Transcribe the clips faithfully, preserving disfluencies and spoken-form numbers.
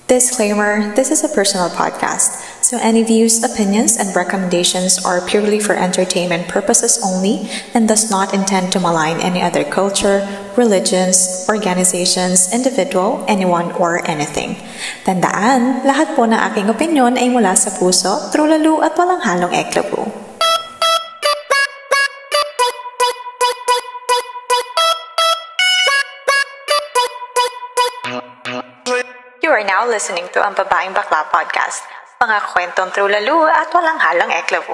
Disclaimer, this is a personal podcast, so any views, opinions, and recommendations are purely for entertainment purposes only and does not intend to malign any other culture, religions, organizations, individual, anyone, or anything. Tandaan, lahat po na aking opinyon ay mula sa puso, trulalo at walang halong eklabu. You are now listening to ang Babaeng Bakla Podcast. Mga kwentong trulalo at walang halong eklabo.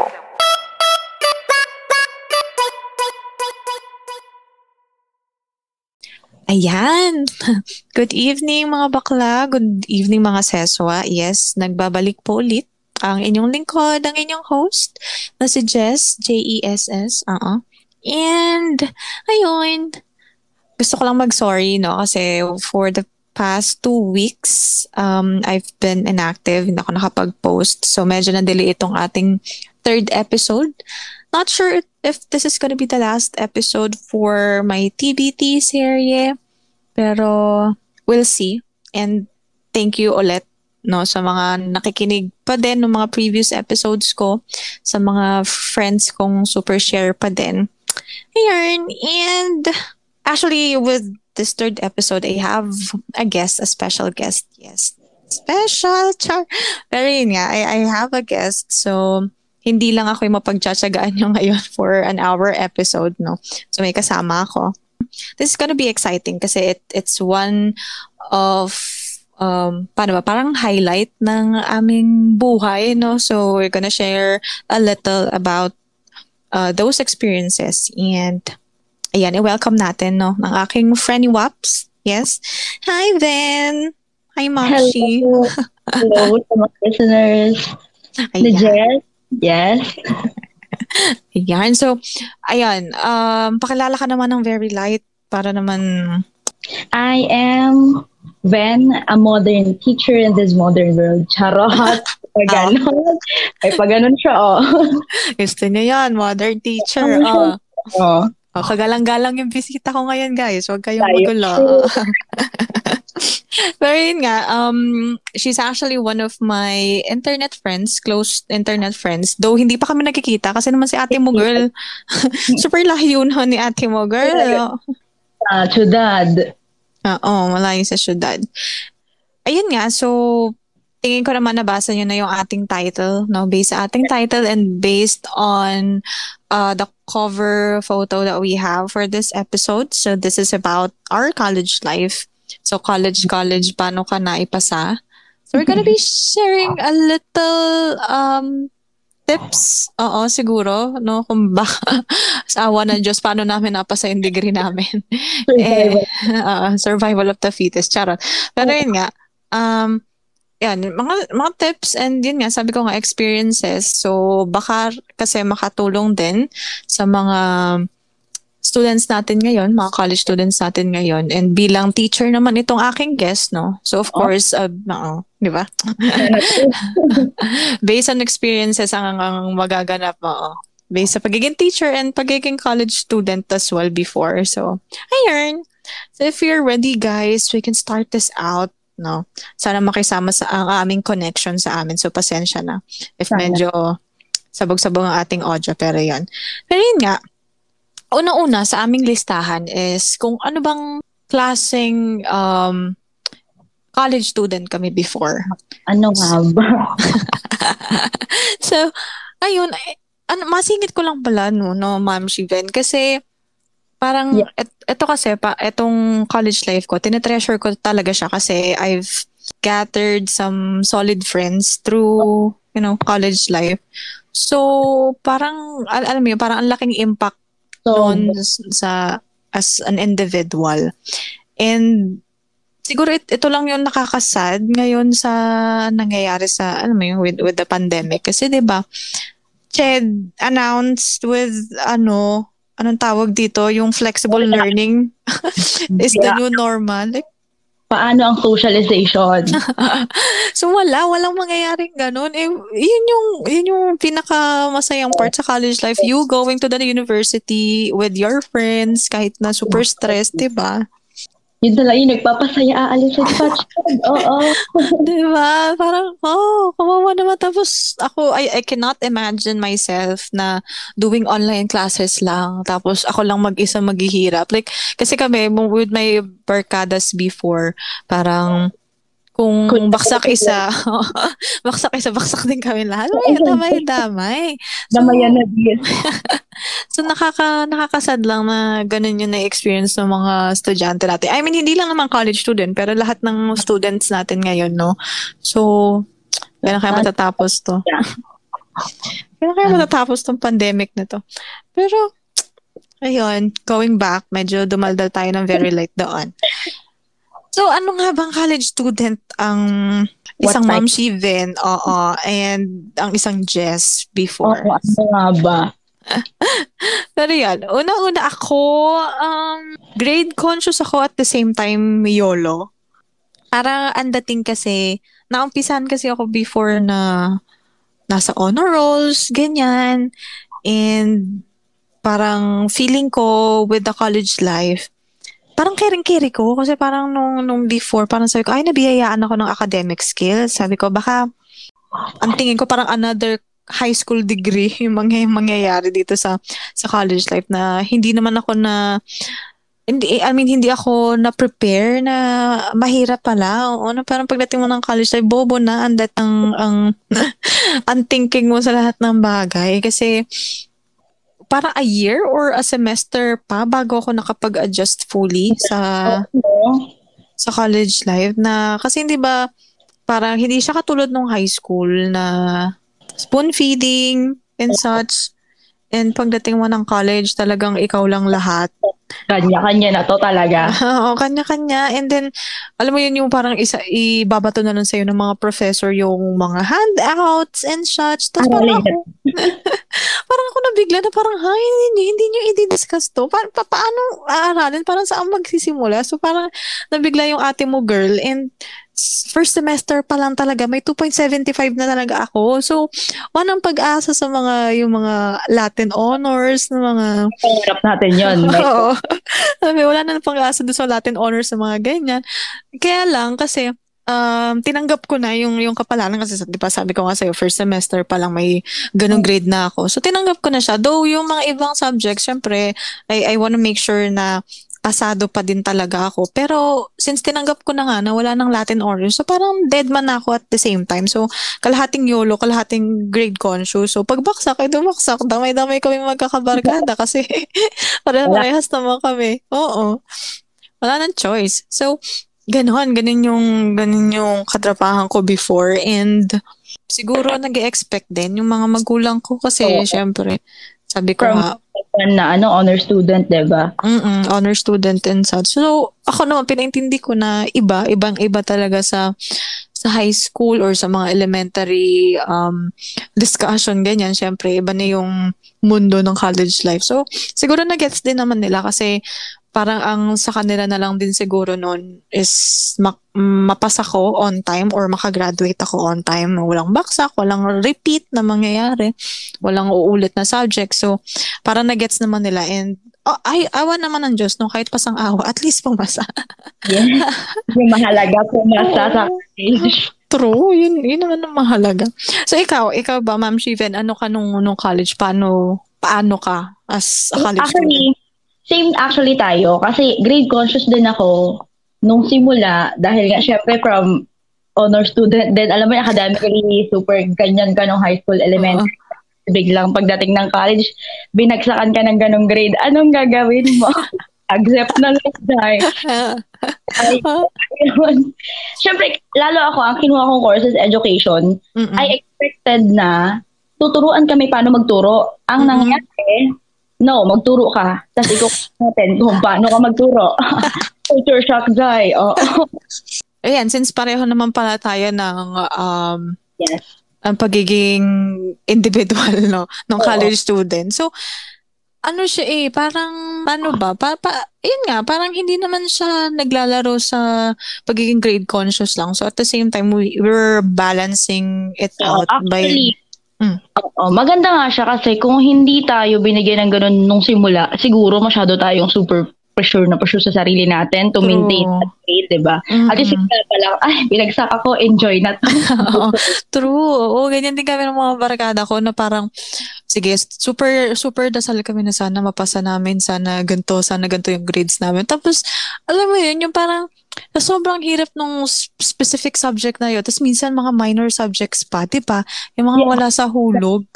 Ayan! Good evening mga bakla. Good evening mga seswa. Yes, nagbabalik po ulit ang inyong lingkod, ang inyong host na si Jess, J E S S. Uh-uh. And, ayun, gusto ko lang mag-sorry, no? Kasi for the past two weeks, um, I've been inactive. Hindi ako nakapag-post. So, medyo na-delay itong ating third episode. Not sure if this is gonna be the last episode for my T B T serye. Pero, we'll see. And thank you ulit, no, sa mga nakikinig pa din ng mga previous episodes ko. Sa mga friends kong super share pa din. Ayun. And, actually, with this third episode, I have a guest, a special guest. Yes. Special, char. Pero yun nga, I, I have a guest. So, hindi lang ako yung mapagtsatsagaan nyo ngayon for an hour episode, no? So, may kasama ako. This is gonna be exciting kasi it, it's one of, um, paano ba, parang highlight ng aming buhay, no? So, we're gonna share a little about uh, those experiences. And, ayan, i-welcome natin, no, ng aking friendly Waps. Yes. Hi, Ben. Hi, Mamshi. Hello. Hello to my listeners. The Jess. Yes. Ayan. So, ayan. Um, pakilala ka naman ng very light para naman... I am Ben, a modern teacher in this modern world. Charot. Pag ganon. Ay, pag ganon siya, oh. Gusto niya yan, modern teacher. Oh. Oh. Oh, kagalang-galang yung bisita ko ngayon, guys. Huwag kayong magulo. Pero yun nga, um, she's actually one of my internet friends, close internet friends. Though hindi pa kami nagkikita kasi naman si ate mo, girl. Super layo na ni ate mo, girl. Ah, uh, syudad. Oo, malayo sa syudad. Ayun nga, so tingin ko naman nabasa nyo na yung ating title, no? Based sa ating title and based on uh, the cover photo that we have for this episode. So this is about our college life. So college, college, paano ka naipasa? So we're gonna be sharing a little um, tips, oo, siguro, no? Kung baka sa awa ng Diyos, paano namin napasa yung degree namin. Survival. eh, uh, survival of the fittest, charot. Pero yun nga, um, yan, mga, mga tips and yun nga, sabi ko nga, experiences. So, baka kasi makatulong din sa mga students natin ngayon, mga college students natin ngayon. And bilang teacher naman itong aking guest, no? So, of course, uh, no, di ba? Based on experiences ang, ang magaganap mo. Based sa pagiging teacher and pagiging college student as well before. So, ayun. So, if you're ready, guys, we can start this out. No, sana makisama sa ang aming connection sa amin. So, pasensya na if medyo sabog-sabog ang ating audio. Pero yun. Pero yun nga, una-una sa aming listahan is kung ano bang klaseng um, college student kami before. Ano nga ba? So, ayun, ano, masingit ko lang pala, no, no Ma'am Shiven, kasi parang, yeah. et, eto kasi, pa, etong college life ko, tinetreasure ko talaga siya kasi I've gathered some solid friends through, you know, college life. So, parang, al- alam mo yun, parang ang laking impact so, doon sa, as an individual. And, siguro it, ito lang yung nakakasad ngayon sa nangyayari sa, alam mo yun, with, with the pandemic. Kasi, di ba, C H E D announced with, ano, anong tawag dito? Yung flexible learning is the yeah. new normal. Like, paano ang socialization? So wala, walang mangyayaring ganun. Eh, yun yung, yun yung pinaka-masayang part sa college life. You going to the university with your friends, kahit na super stressed, diba? Yun na lang yung nagpapasaya, aalis sa touchpad. Oo. Diba? Parang, oh, kawawa naman. Tapos ako, I, I cannot imagine myself na doing online classes lang. Tapos ako lang mag-isa maghihirap. Like, kasi kami, mo- with my barkadas before, parang, kung Kung- baksak isa, baksak isa, baksak din kami lahat. May damay-damay. So, Damayan na din. So nakaka nakakasad lang na ganun yung na-experience ng mga estudyante natin. I mean, hindi lang naman college student, pero lahat ng students natin ngayon, no? So, kailan kaya matatapos to? Kailan kaya matatapos tong pandemic na to? Pero, ayun, going back, medyo dumaldal tayo ng very light doon. So, ano nga bang college student ang isang What Ma'am Shiven, oo, and ang isang Jess before? Oo, ano nga ba? Pero yan, una-una ako, um, grade conscious ako at the same time YOLO. Parang ang dating kasi, naumpisan kasi ako before na nasa honor rolls, ganyan. And parang feeling ko with the college life, parang caring-carry ko kasi parang nung, nung before, parang sabi ko, ay, nabiyayaan ako ng academic skills. Sabi ko, baka, ang tingin ko parang another high school degree yung mga mangyayari dito sa sa college life na hindi naman ako na hindi I mean hindi ako na prepare na mahirap pala. Oo, na parang pagdating mo ng college life bobo na ang dat ang ang ang thinking mo sa lahat ng bagay kasi parang a year or a semester pa bago ako nakapag-adjust fully sa Oo. sa college life na kasi hindi ba parang hindi siya katulad nung high school na spoon feeding and such. And pagdating mo ng college, talagang ikaw lang lahat. Kanya-kanya na to talaga. Oo, kanya-kanya. And then, alam mo yun yung parang isa, ibabato na nun sa'yo ng mga professor yung mga handouts and such. Tapos parang ako, parang ako nabigla na parang, ha, hindi, hindi nyo i-discuss to. Pa, pa, paano aaralin? Parang saan magsisimula? So parang nabigla yung ate mo girl. And first semester pa lang talaga, may two point seven five na talaga ako. So, walang pag-asa sa mga, yung mga Latin honors, na mga... Pangarap natin yun. Oo. Sabi, wala na pag-asa doon sa Latin honors sa mga ganyan. Kaya lang, kasi, um, tinanggap ko na yung, yung kapalaran kasi, di ba, sabi ko nga sa'yo, first semester pa lang may ganung grade na ako. So, tinanggap ko na siya. Though, yung mga ibang subjects, syempre, I, I wanna make sure na pasado pa din talaga ako. Pero, since tinanggap ko na nga na wala ng Latin honors, so parang dead man ako at the same time. So, kalahating YOLO, kalahating grade conscious. So, pagbaksak, ay dumaksak. Damay-damay kami magkakabarkada kasi parehas naman kami. Oo. Wala nang choice. So, ganon. Ganon yung, ganon yung katrapahan ko before. And, siguro nag-expect din yung mga magulang ko kasi, Oo. syempre, sabi ko From nga, na ano, honor student, diba? Mm-mm, honor student and such. So, ako naman, pinaintindi ko na iba, ibang-iba talaga sa sa high school or sa mga elementary um, discussion, ganyan. Siyempre, iba na yung mundo ng college life. So, siguro na-gets din naman nila kasi parang ang sa kanila na lang din siguro noon is mak- mapasa ko on time or makagraduate ako on time. Walang baksak, walang repeat na mangyayari, walang uulit na subject. So, parang na-gets naman nila and oh, ay, awa naman ng Diyos, no? Kahit pasang awa, at least pumasa. Yes. Yung mahalaga pumasa sa college. True, yun, yun naman ang mahalaga. So, ikaw, ikaw ba, Ma'am Shiven, ano ka nung, nung college? Paano, paano ka as a college Actually, student? same actually tayo. Kasi grade conscious din ako nung simula. Dahil nga, syempre, from honor student, then alam mo, academically, super ganyan ka nung high school, elementary. Uh-huh. Biglang pagdating ng college, binagsakan ka ng ganong grade. Anong gagawin mo? Accept na lang dahil. Ay, yun. Siyempre, lalo ako, ang kinuha kong courses, education, Mm-mm. I expected na tuturuan kami paano magturo. Ang Mm-mm. nangyari, no, magturo ka. Tapos ikaw natin kung paano ka magturo. Culture shock, Jai. Oh. Ayan, since pareho naman pala tayo ng um, yes. ang pagiging individual, no, ng college student. So, ano siya eh, parang, ano ba, pa, pa, yun nga, parang hindi naman siya naglalaro sa pagiging grade conscious lang. So, at the same time, we, we're balancing it Oh, out actually, by... Mm. Oo, maganda nga siya kasi kung hindi tayo binigyan ng ganun nung simula, siguro masyado tayong super pressure na pressure sa sarili natin to True. maintain that grade, diba? Mm-mm. At least simple pa lang, ay, binagsak ako, enjoy na to. Oo, true. Oo, ganyan din kami ng mga barkada ko na parang, sige, super, super dasal kami na sana mapasa namin, sana ganito, sana ganito yung grades namin. Tapos, alam mo yun, yung parang, na sobrang hirap nung s- specific subject na yun. Tapos minsan mga minor subjects pa, di ba? Yung mga Yeah. wala sa hulog.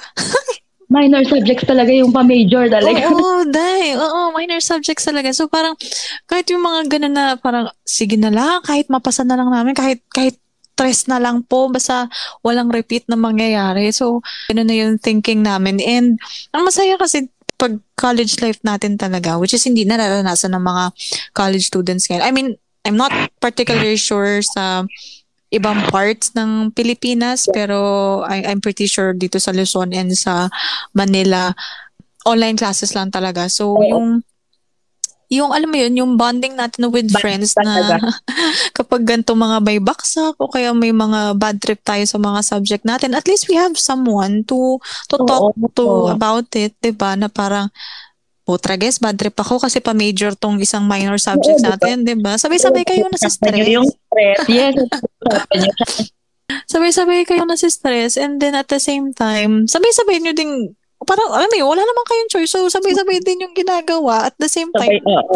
Minor subjects talaga yung pa-major talaga. Oo, dai. Oo, minor subjects talaga. So parang, kahit yung mga ganun na parang, sige na lang, kahit mapasa na lang namin, kahit, kahit stress na lang po, basta walang repeat na mangyayari. So, ganun na yung thinking namin. And, ang masaya kasi, pag college life natin talaga, which is hindi nararanasan ng mga college students ngayon. I mean, I'm not particularly sure sa ibang parts ng Pilipinas, pero I, I'm pretty sure dito sa Luzon and sa Manila, online classes lang talaga. So, Oo. yung yung alam mo yun, yung bonding natin with Bonding friends na talaga. kapag ganito mga may baksak o kaya may mga bad trip tayo sa mga subject natin, at least we have someone to to talk Oo. to about it, 'di ba? Na parang putra guess, bad trip ako kasi pa-major tong isang minor subjects Oo, diba? natin, 'di ba? Sabay-sabay kayo Kasama nyo yung nasa-stress. stress. Yes, usapan nyo. Sabay-sabay kayo nasa-stress and then at the same time, sabay-sabay nyo ding parang alam mo yun, wala namang kayong choice. So sabay-sabay din yung ginagawa at the same Sabay, time, oo.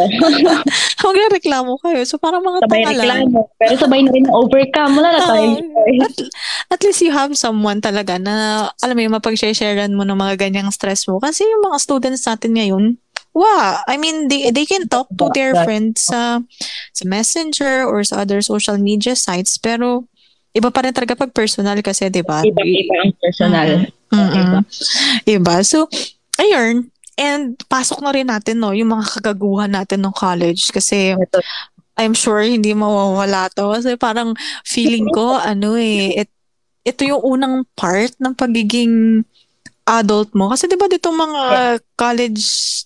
magrereklamo kayo. So parang mga Sabay tanga lang. reklamo. Pero sabay na rin overcome. Wala na tayo. Oo. at, at least you have someone talaga na, alam mo yung mapag-sharean mo ng mga ganyang stress mo. Kasi yung mga students natin ngayon, wow, I mean, they, they can talk to their friends sa, sa Messenger or sa other social media sites, pero iba pa rin talaga pag personal kasi, di ba? Iba-iba ang personal. Mm-mm. Iba. So, ayun. And pasok na rin natin, no, yung mga kagaguhan natin ng college. Kasi, Ito. I'm sure hindi mawawala to. Kasi parang feeling ko, ano eh, it, ito yung unang part ng pagiging adult mo. Kasi di ba dito mga college,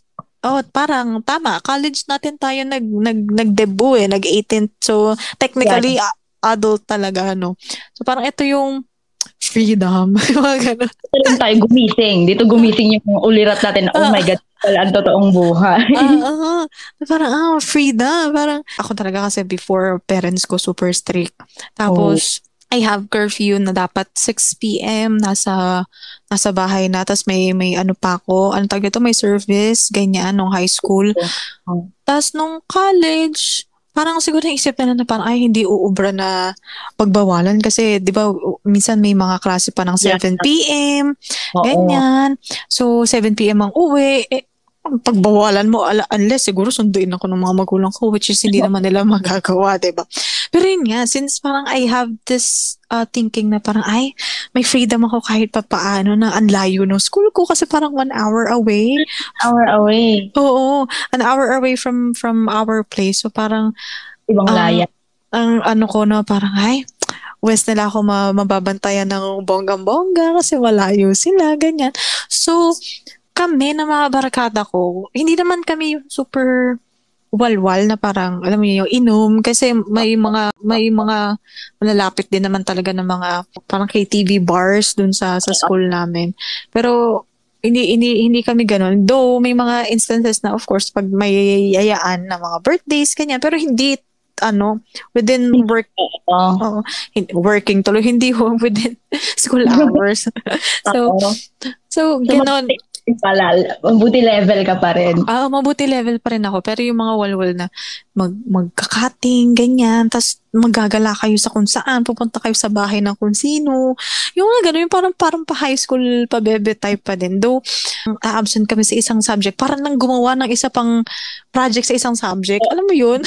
oh, parang tama, college natin tayo nag, nag, nag-debut eh, nag-eighteenth. So, technically, a- adult talaga, no? So, parang ito yung freedom. Mga ganun. Ito lang tayo gumising. Dito gumising yung ulirat natin. Oh my God, wala ang totoong buhay. Ah, ah, parang, ah, freedom. Parang, ako talaga kasi before, parents ko super strict. Tapos, I have curfew na dapat six p.m. nasa nasa bahay na. Tapos may, may ano pa ako, ano tawag ito, may service, ganyan, nung high school. Oh. Tapos nung college, parang siguro naisip na na parang, ay, hindi uubra na pagbawalan. Kasi, di ba, u- minsan may mga klase pa ng Yeah. seven p.m. Oo. Ganyan. So, seven p.m. ang uwi. Eh, ang pagbawalan mo, ala, unless siguro sunduin ako ng mga magulang ko, which is hindi naman nila magagawa, di ba? Pero yun nga, since parang I have this uh, thinking na parang, ay, may freedom ako kahit pa paano na ang layo ng school ko kasi parang one hour away. Hour away. Oo, an hour away from from our place. So parang, Ibang ang, laya. ang ano ko na parang, ay, west nila ako ma- mababantayan ng bonggang-bongga kasi malayo sila, ganyan. So, kami na mga barkada ko, hindi naman kami yung super walwal na parang, alam mo yun, yung inom. Kasi may mga, may mga malalapit din naman talaga ng mga parang K T V bars dun sa, sa school namin. Pero, hindi, hindi, hindi kami ganun. Though, may mga instances na, of course, pag may yayaan na mga birthdays, kanyan. Pero hindi, ano, within work, Oo. oh, working tuloy, hindi ho, within school hours. so, Oo. so, So, ganon. Palal. Mabuti level ka pa rin. Ah, mabuti level pa rin ako. Pero yung mga walwal na mag, magkakating, ganyan, tas magagala kayo sa kung saan, pupunta kayo sa bahay ng kung sino. Yung mga ganun, yung parang, parang pa high school, pa bebe type pa din. Though, a-absent kami sa isang subject, parang lang gumawa ng isa pang project sa isang subject. Alam mo yun?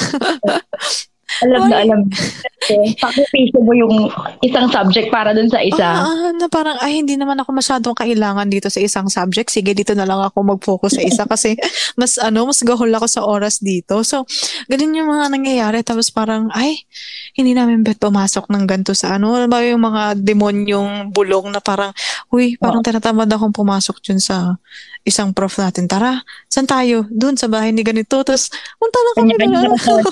Alam na Ay. alam. Sakripisyo mo yung isang subject para dun sa isa. Ah, ah, na parang, ay, hindi naman ako masyadong kailangan dito sa isang subject. Sige, dito na lang ako mag-focus sa isa kasi mas, ano, mas gahol ako sa oras dito. So, ganun yung mga nangyayari. Tapos parang, ay, hindi namin bet pumasok ng ganito sa ano. Alam ba yung mga demonyong bulong na parang, uy, parang tinatamad akong pumasok dun sa isang prof natin. Tara, saan tayo? Dun sa bahay ni ganito. Tapos, punta na kami Kanya-kanya na. na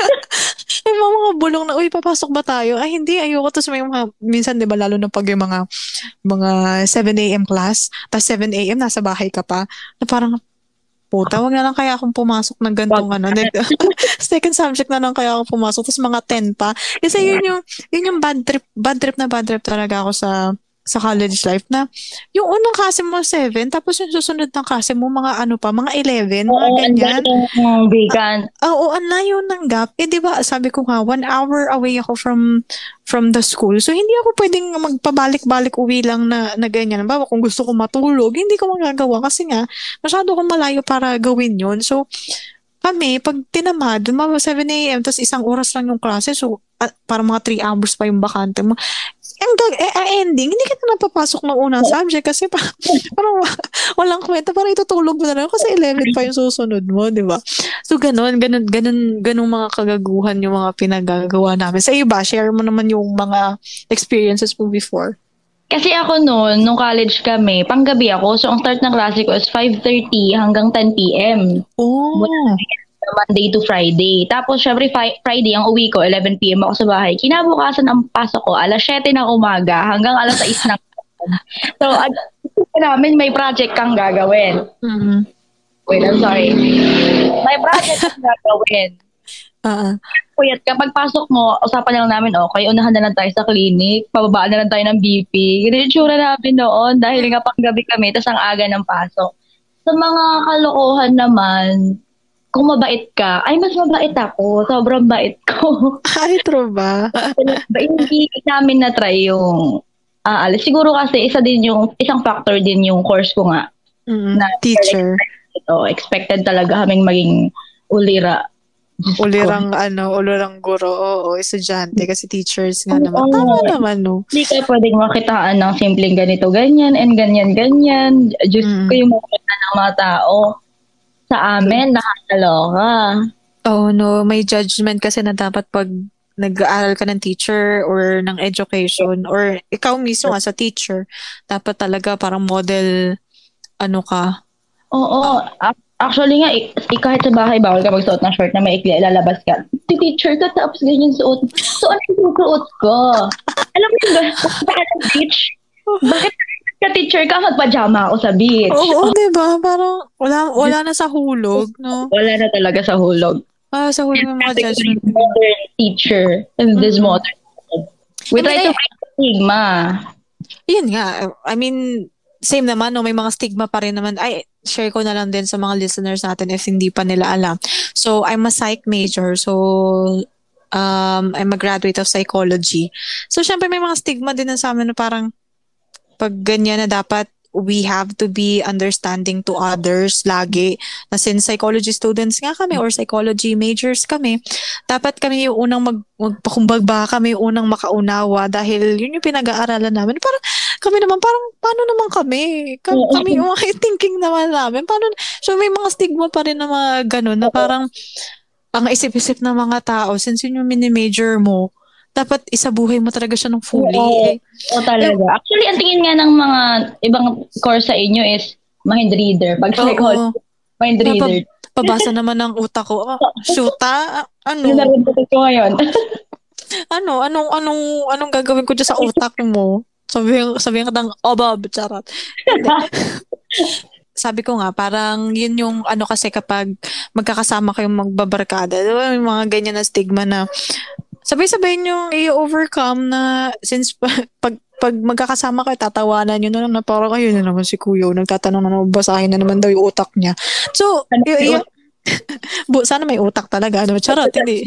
May mga, mga bulong na, uy, papasok ba tayo? Ay, hindi, ayoko. Tapos may mga, minsan, di ba, lalo na pag yung mga, mga seven a.m. class, tapos seven a.m. nasa bahay ka pa, na parang, puta, wag na lang kaya akong pumasok ng gantong ano. nag- Second subject na lang kaya ako pumasok, tapos mga ten pa. Kasi yun yung, yun yung bad trip, bad trip na bad trip talaga ako sa sa college life na yung unang klase mo seven, tapos yung susunod ng klase mo mga ano pa, mga eleven, mga Oo, ang ganyan. dami ng vacant. Ah, Oo, ang layo ng gap. Eh, di ba, sabi ko nga, one hour away ako from from the school. So, hindi ako pwedeng magpabalik-balik uwi lang na, na ganyan. Bawa, kung gusto ko matulog, hindi ko magagawa kasi nga, masyado akong malayo para gawin yun. So, kami, pag tinamad, mga seven a.m., tapos isang oras lang yung klase, so, ah, para mga three hours pa yung bakante mo. Ang gag- eh, ah, ending, hindi ka na napapasok ng unang subject kasi pa, parang wa- walang kwenta, parang itutulog mo na lang kasi eleven pa yung susunod mo, di ba? So, ganun, ganun, ganun, ganun mga kagaguhan yung mga pinagagawa namin. Sa iba, share mo naman yung mga experiences mo before. Kasi ako noon, nung college kami, panggabi ako. So, ang start ng klase ko is five thirty hanggang ten p.m. Oh, Monday to Friday. Tapos, syempre, fi- Friday, ang uwi ko, eleven p.m. ako sa bahay. Kinabukasan ang pasok ko, alas siyete ng umaga hanggang alas sais ng So, at namin may project kang gagawin. mm Wait, I'm sorry. May project kang gagawin. ah Kuyat, kapag pasok mo, usapan lang namin, okay, unahan na lang tayo sa clinic, pababaan na lang tayo ng B P. Ganun yung tsura namin noon dahil nga panggabi kami, tas ang aga ng pasok. Sa mga kalokohan naman, kung mabait ka, ay mas mabait ako. Sobrang bait ko. Ay, true ba? Ba, hindi namin na-try yung aalis. Siguro kasi isa din yung, isang factor din yung course ko nga. Mm, Na teacher. Ito, expected talaga kaming maging ulira. Diyos ko. Ulirang ano, ulirang guro, oo, estudyante kasi teachers nga Oo. naman. Tama naman, no? Hindi ka pwedeng makitaan ng simpleng ganito, ganyan, and ganyan, ganyan. Diyos Mm. ko yung makita ng mga tao. Sa amin, nakakaloka. Oh, no, may judgment kasi na dapat pag nag-aaral ka ng teacher or ng education or ikaw mismo as a teacher, dapat talaga parang model ano ka. Oo. ac- Actually nga, eh, eh, kahit sa bahay, bawal ka magsuot ng short na maikli, lalabas ka. Si teacher ka, tapos ganyan suot. So, ano yung suot ko? Alam mo yung gano'n, bakit ka teach? Bakit ka teacher ka, magpajama ako sa beach? Oo, di ba? Parang wala, wala na sa hulog, no? Wala na talaga sa hulog. Ah, sa hulog ng mga judgment. Modern teacher in this Mhm. modern world. We I mean, try to I- break the stigma. Yun nga, I mean, same naman, no, may mga stigma pa rin naman. Ay, share ko na lang din sa mga listeners natin if hindi pa nila alam. So, I'm a psych major. So, um, I'm a graduate of psychology. So, syempre may mga stigma din na sa amin na parang pag ganyan na dapat we have to be understanding to others lagi. Na since psychology students nga kami or psychology majors kami, dapat kami yung unang mag, magpakumbagba, kami yung unang makaunawa dahil yun yung pinag-aaralan namin. Parang kami naman, parang paano naman kami? Ka- Oo. Kami yung mga thinking naman namin. Paano? So may mga stigma pa rin na mga ganun na parang ang isip-isip ng mga tao since yun yung mini-major mo, dapat isabuhay mo talaga siya ng fully. Oo. Eh, Oo, talaga. Actually, ang tingin nga ng mga ibang course sa inyo is mind reader. Pag Oo. psychology, mind Kaya reader. pa- pabasa naman ng utak ko. Ah, shoota? Ano Ano? na rin ko ngayon? Ano? Anong, anong, anong gagawin ko dyan sa utak mo? Sabihin, sabihin ka ng, oh, Bob, charot. Hindi. Sabi ko nga, parang yun yung ano kasi kapag magkakasama kayong magbabarkada, di ba? May mga ganyan na stigma na sabay-sabay nyo i-overcome na since pa- pag pag magkakasama kayo, tatawanan nyo na lang na parang ayun na naman si Kuya, nagtatanong na naman, basahin na naman daw yung utak niya. So, y- y- bu, sana may utak talaga. Ano, charot, hindi.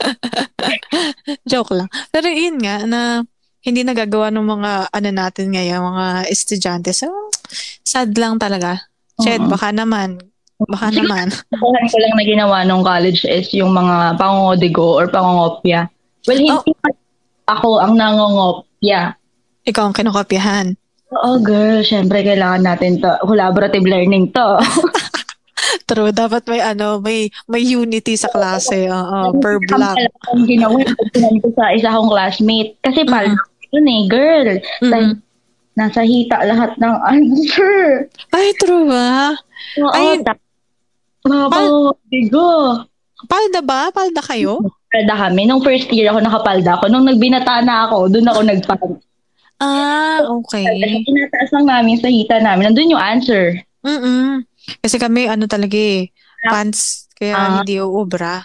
Joke lang. Pero yun nga, na hindi nagagawa ng mga ano natin ngayon, mga estudyante. So, sad lang talaga. Ched, Oo. baka naman. Baka naman. Kukuhan ko lang na ginawa nung college is yung mga pangongodigo or pangongopya. Well, hindi Oh. ako ang nangongopya. Ikaw ang kinokopyahan. Oo, girl. Syempre, kailangan natin to. Collaborative learning to. True, dapat may ano, may may unity sa klase. Oo, per block. Ang ginawa, pagpinan ko sa isa kong classmate. Kasi Mhm. pala, yun eh, girl. Mhm. Dahil nasa hita lahat ng answer. Ay, true ba? Oo, Ay, ta- mga Pal- pangongodigo. palda ba? Palda kayo? Palda kami. Nung first year ako, nakapalda ako. Nung nagbinata na ako, doon ako nagpalda. Ah, okay. Inataas lang namin sa hita namin. Nandun yung answer. Mm-mm. Kasi kami, ano talaga eh, pants, kaya Ah, hindi uubra.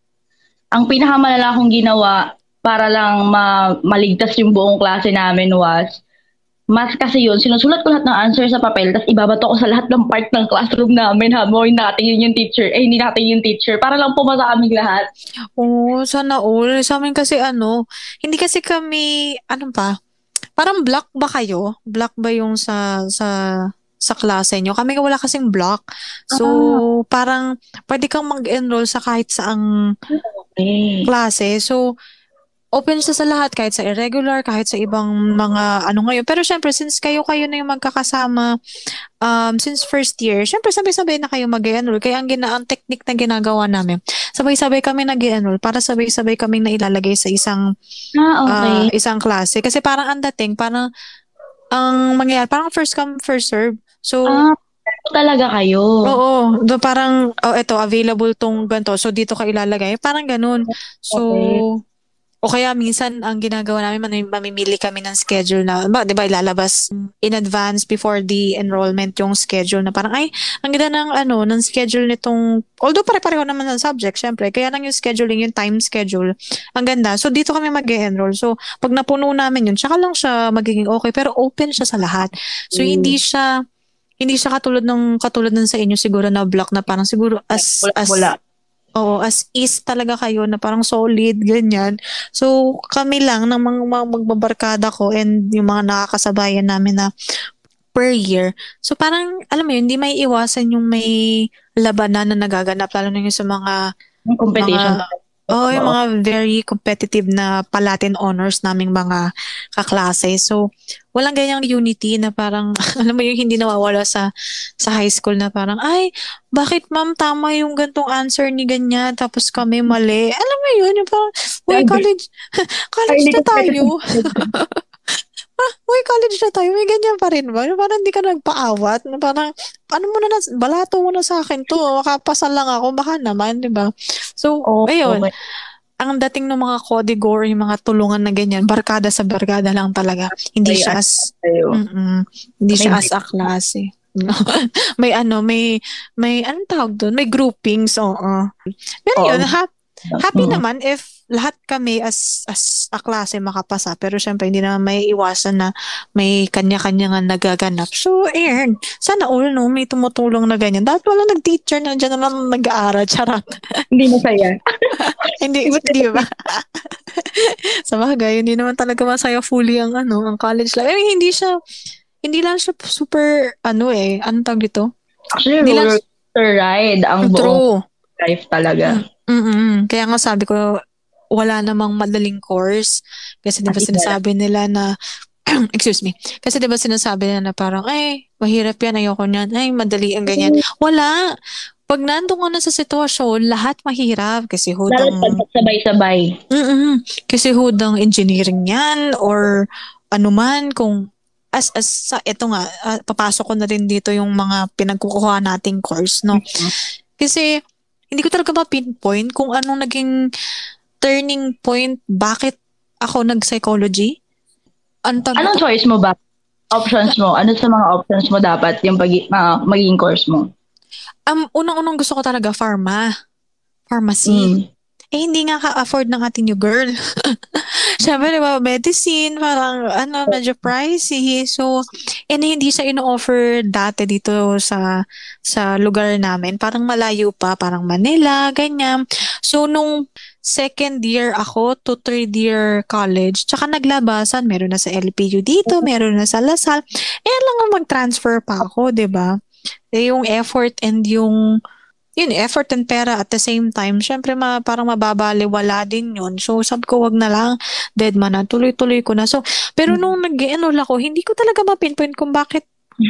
ang pinakamalala kong ginawa para lang ma- maligtas yung buong klase namin was, mas kasi yun, sinusulat ko lahat ng answer sa papel, tapos ibabato ko sa lahat ng part ng classroom namin habang hindi nakatingin yung teacher, eh hindi nakatingin yung teacher, para lang pumasa kaming lahat. Oo, sana all. Sa amin kasi ano, hindi kasi kami, ano pa, parang block ba kayo? Block ba yung sa, sa, sa klase nyo? Kami wala kasing block. So, Ah, parang pwede kang mag-enroll sa kahit saang okay. klase. So, open siya sa lahat, kahit sa irregular, kahit sa ibang mga ano ngayon. Pero syempre, since kayo-kayo na yung magkakasama, um, since first year, syempre sabay-sabay na kayo mag-enroll. Kaya ang, gina ang technique na ginagawa namin, sabay-sabay kami nag-enroll para sabay-sabay kaming nailalagay sa isang Ah, ah, okay. isang klase. Kasi parang ang dating, parang ang mangyayari, parang first come, first serve. So, Ah, talaga kayo. oo, do parang, oh, eto, available tong ganito. So, dito ka ilalagay. Parang ganun. So, Okay. o kaya minsan ang ginagawa namin, mani- mamimili kami ng schedule na, ba, 'di ba, ilalabas in advance before the enrollment yung schedule na parang ay, ang ganda ng ano, ng schedule nitong although pare-pareho naman ng subject, syempre, kaya lang yung scheduling, yung time schedule, ang ganda. So dito kami mag-enroll. So pag napuno namin yun, tsaka lang siya magiging okay, pero open siya sa lahat. So hindi siya hindi siya katulad ng katulad ng sa inyo siguro na block na parang siguro as Mula-mula. as Oo, as is talaga kayo na parang solid, ganyan. So, kami lang ng mga, mga magbabarkada ko and yung mga nakakasabayan namin na per year. So, parang, alam mo yun, hindi may iwasan yung may labanan na nagaganap, lalo na yung sa mga Yung competition mga talaga. oh, yung Oo. mga very competitive na palatin honors naming mga kaklase. So, walang ganyang unity na parang, alam mo yung hindi nawawala sa sa high school na parang, ay, bakit ma'am tama yung gantong answer ni ganyan, tapos kami mali. Alam mo yun, yung parang, uy, college, college Highly na tayo. competitive. Uy, college na tayo, may ganyan pa rin ba? Yung parang hindi ka nagpaawat, na parang, ano mo na, na balato mo na sa akin to, makapasa lang ako, baka naman, di ba? So, Oo, ayun, okay. ang dating ng mga Código, yung mga tulungan na ganyan, barkada sa barkada lang talaga. Hindi May siya ano as, kayo. mm hindi May siya as break. a klase. May ano, may, may, anong tawag doon? May groupings, oo. Pero Oo. yun, ha- happy Mm. naman if lahat kami as as a klase makapasa. Pero syempre, hindi naman may iwasan na may kanya-kanya nga nagaganap. So, ayan. Sana all, no? May tumutulong na ganyan. Dapat wala nag-teacher na dyan na lang nag-aaral. Charot. Hindi masaya. Hindi, Iba di ba? Sa bagay, hindi naman talaga masaya fully ang ano, ang college life. I mean, hindi siya, hindi lang siya super, ano eh, anong tawag dito? actually Hindi lang roller siya, coaster ride ang buong true. life talaga. Mm, mm-mm. Kaya nga sabi ko, wala namang madaling course. Kasi di ba As in wala. sinasabi nila na, excuse me, kasi di ba sinasabi nila na parang, ay, mahirap yan, ayoko niyan, ay, madali ang ganyan. Wala. Pag nandun ka na sa sitwasyon, lahat mahirap. Kasi Lalo pag hudang sabay-sabay. Mm, kasi hudang engineering yan or ano man kung as as sa eto nga ah, papasok ko na rin dito yung mga pinagkukuha nating course no. Mm. Kasi hindi ko talaga ma-pinpoint kung anong naging turning point bakit ako nag-psychology. Ano tawag Anong dito? choice mo ba? Options mo? Ano sa mga options mo dapat yung pag ma- magiging course mo? Um, unang-unang gusto ko talaga pharma, pharmacy. Mm. Eh, hindi nga ka-afford ng ating new girl. Siyempre, di ba, medicine, parang, ano, medyo pricey. So, and hindi siya ino-offer dati dito sa, sa lugar namin. Parang malayo pa, parang Manila, ganyan. So, nung second year ako to third year college, tsaka naglabasan, meron na sa L P U dito, meron na sa Lasal. Eh, lang nga mag-transfer pa ako, di ba? Eh, yung effort and yung yun, effort and pera at the same time, syempre ma, parang mababaliwala din yun. So, sabi ko, wag na lang, dead man na, tuloy-tuloy ko na. So, pero nung nag-enroll ako, hindi ko talaga ma-pinpoint kung bakit,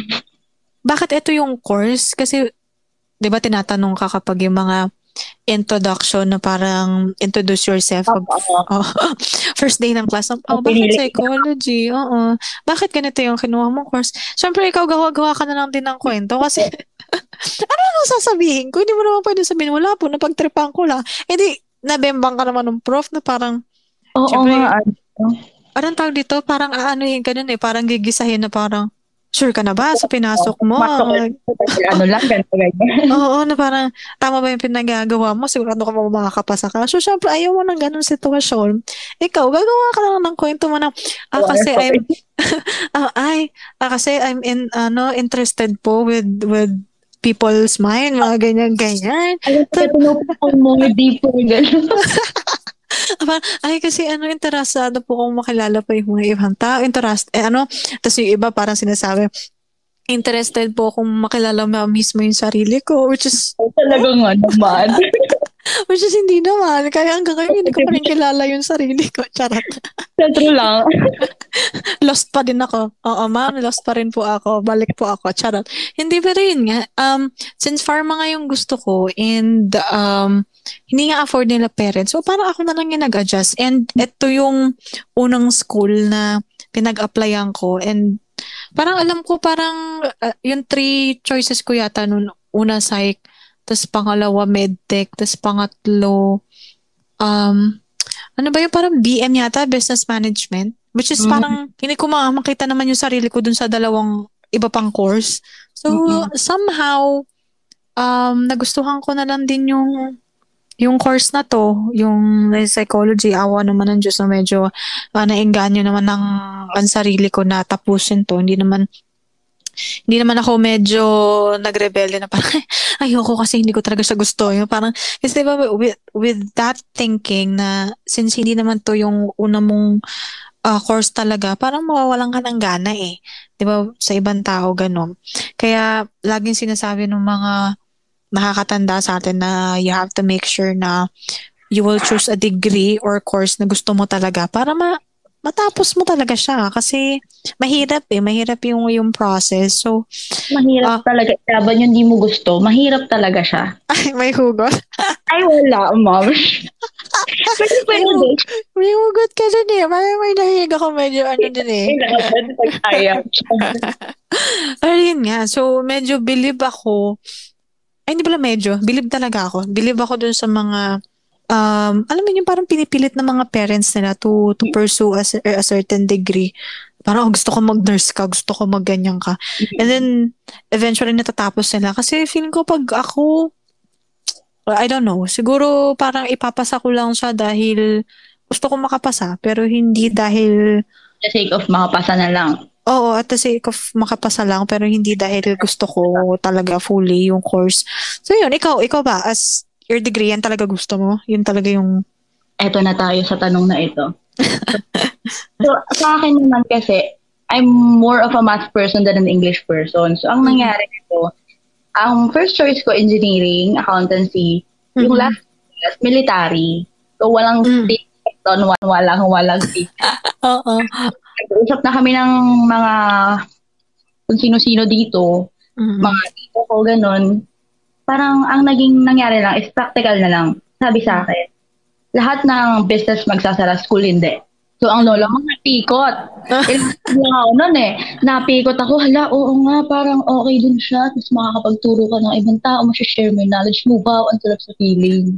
bakit ito yung course. Kasi, di ba, tinatanong ka kapag yung mga introduction na parang introduce yourself pag Oo. oh, first day ng class. Oh, Ang bakit pinili. psychology? Oo. Bakit ganito yung kinuha mong course? Syempre, ikaw gawa-gawa ka na lang din ng kwento kasi ano ang sasabihin ko? Hindi mo naman pwede sabihin, wala po, napagtripan ko lang. Eh di, nabembang ka naman ng prof na parang, Oo nga. syempre, ano. anong tawag dito? Parang aanuhin ka nun eh, parang gigisahin na parang, Sure ka na ba sa pinasok mo? Pumasok ko, ano lang, ganito, ganyan. Oo, na parang tama ba yung pinagagawa mo? Sigurado ka ba makakapasa ka? So, syempre, ayaw mo ng ganun sitwasyon. Ikaw, gagawa ka lang ng kwento mo na, ah, kasi I'm, ah, ay, ah, kasi I'm in, ano, interested po with, with people's mind, mga ganyan-ganyan. Ayun, kaya tinupakon mo, deeper, gano'n. Ay, kasi ano, interesado po kung makilala pa yung mga ibang tao. Interest, eh ano, tapos yung iba parang sinasabi, interested po kung makilala mo mismo yung sarili ko, which is, Talagang nga naman. which is hindi naman. Kaya hanggang ngayon, hindi ko pa rin kilala yung sarili ko. Charot. Sentro lang. Lost pa din ako. Oo, ma'am, lost pa rin po ako. Balik po ako. Charot. Hindi pa rin nga. Um, since pharma nga yung gusto ko and um, hindi nga afford nila parents, so parang ako na lang yung nag-adjust. And ito yung unang school na pinag-applyan ko. And parang alam ko parang uh, yung three choices ko yata nun. Una, psych. Tapos pangalawa, medtech. Tapos pangatlo, um, ano ba yung parang B M yata, business management. Which is Mm. parang, hindi ko ma- makita naman yung sarili ko dun sa dalawang iba pang course. So, Mm-mm. somehow, um, nagustuhan ko na lang din yung yung course na to, yung psychology. Awa naman ng Diyos na medyo uh, naengganyo naman ng ang sarili ko na tapusin to. Hindi naman hindi naman ako medyo nagrebelde na parang ayoko kasi hindi ko talaga siya gusto. Yung parang, kasi diba with, with that thinking na since hindi naman to yung una mong uh, course talaga, parang mawawalan ka ng gana eh. Diba sa ibang tao ganun. Kaya laging sinasabi ng mga nakakatanda sa atin na you have to make sure na you will choose a degree or course na gusto mo talaga para ma matapos mo talaga siya kasi mahirap eh, mahirap yung yung process. So, Mahirap Ah. talaga. Laban yung di mo gusto. Mahirap talaga siya. ay, may hugot. Ay, wala, ma'am. Pwede May, pwede. hug- may hugot ka dun eh. Parang may nahilig ako medyo ano dun eh. Kailangan pag-ayaw. Pero yun nga, so medyo believe ako, ay hindi pala medyo, believe talaga ako. Believe ako dun sa mga, um, alam mo yun, parang pinipilit ng mga parents nila to to pursue a, cer- a certain degree. Parang oh, gusto ko mag-nurse ka, gusto ko mag-ganyan ka. And then, eventually natatapos nila. Kasi feeling ko pag ako, I don't know, siguro parang ipapasa ko lang siya dahil gusto ko makapasa, pero hindi dahil, For the sake of makapasa na lang. oo, at the sake of makapasa lang, pero hindi dahil gusto ko talaga fully yung course. So yun, ikaw, ikaw ba, as your degree, yan talaga gusto mo? Yun talaga yung, Eto na tayo sa tanong na ito. So, sa akin naman kasi, I'm more of a math person than an English person. So, ang nangyari nito, ang first choice ko, engineering, accountancy. Yung Mhm. last class, military. So, walang Mm. state doon, walang, walang state. oo. Nag-uusap na kami ng mga kung sino-sino dito, Mhm. mga tito ko, ganun. Parang ang naging nangyari lang is practical na lang. Sabi sa akin, lahat ng business magsasara, school hindi. So, ang lola mo, napikot. Ilang lang ako nun eh. Napikot ako, hala, oo nga, parang okay din siya. Tapos makakapagturo ka ng ibang tao, share mo yung knowledge mo. Wow, ang sarap sa feeling.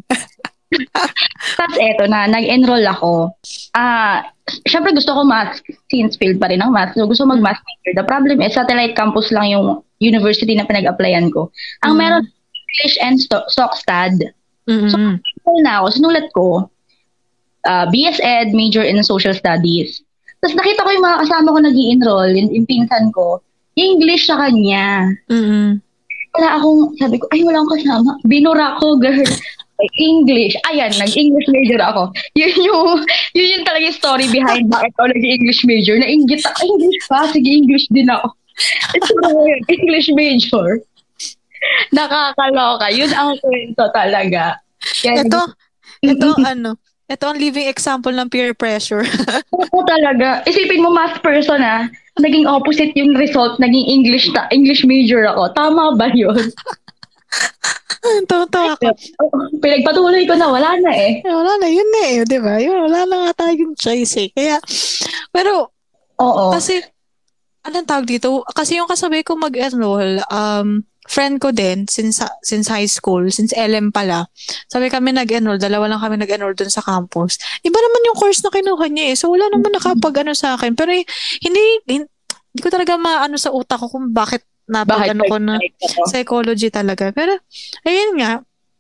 Tapos eto na, nag-enroll ako. Ah, syempre gusto ko math, since field pa rin ang math. So, gusto ko mag-math major. The problem is, satellite campus lang yung university na pinag-applyan ko. Ang Mm. meron, English and Sto- Stockstad. Mhm. Enroll na ako, sinulat ko, uh, B S Ed, major in Social Studies. Tapos nakita ko yung mga kasama ko nag enroll yung, yung pinsan ko, English sa kanya. Mhm. Wala akong, sabi ko, ay wala akong kasama. Binura ko, girl. Ay, English. Ayan, nag-English major ako. Yun yung, yun yung talaga yung story behind bakit ako nag-English major. Nainggit ako, English pa? Sige, English din ako. Ito yun, English major. Nakakaloka. Yun ang kwento talaga. Kaya Ito, ito ang ano, ito ang living example ng peer pressure. Oo talaga. Isipin mo, math person ah. Naging opposite yung result. Naging English ta English major ako. Tama ba yun? Totoo ako. Oo, pinagpatuloy ko na. Wala na eh. Eh, wala na, yun na eh, di ba? Yun, wala na nga tayong choice eh. Kaya, pero, Oo. kasi, anong tawag dito? Kasi yung kasabay ko mag-enroll, um, friend ko din, since, since high school, since L M pala, sabi kami nag-enroll, dalawa lang kami nag-enroll dun sa campus. Iba naman yung course na kinuha niya eh. So, wala naman nakapag ano sa akin. Pero, hindi, hin- hindi ko talaga maano sa utak ko kung bakit napag Bakit ano ko na nag-like ako? psychology talaga. Pero, ayun nga,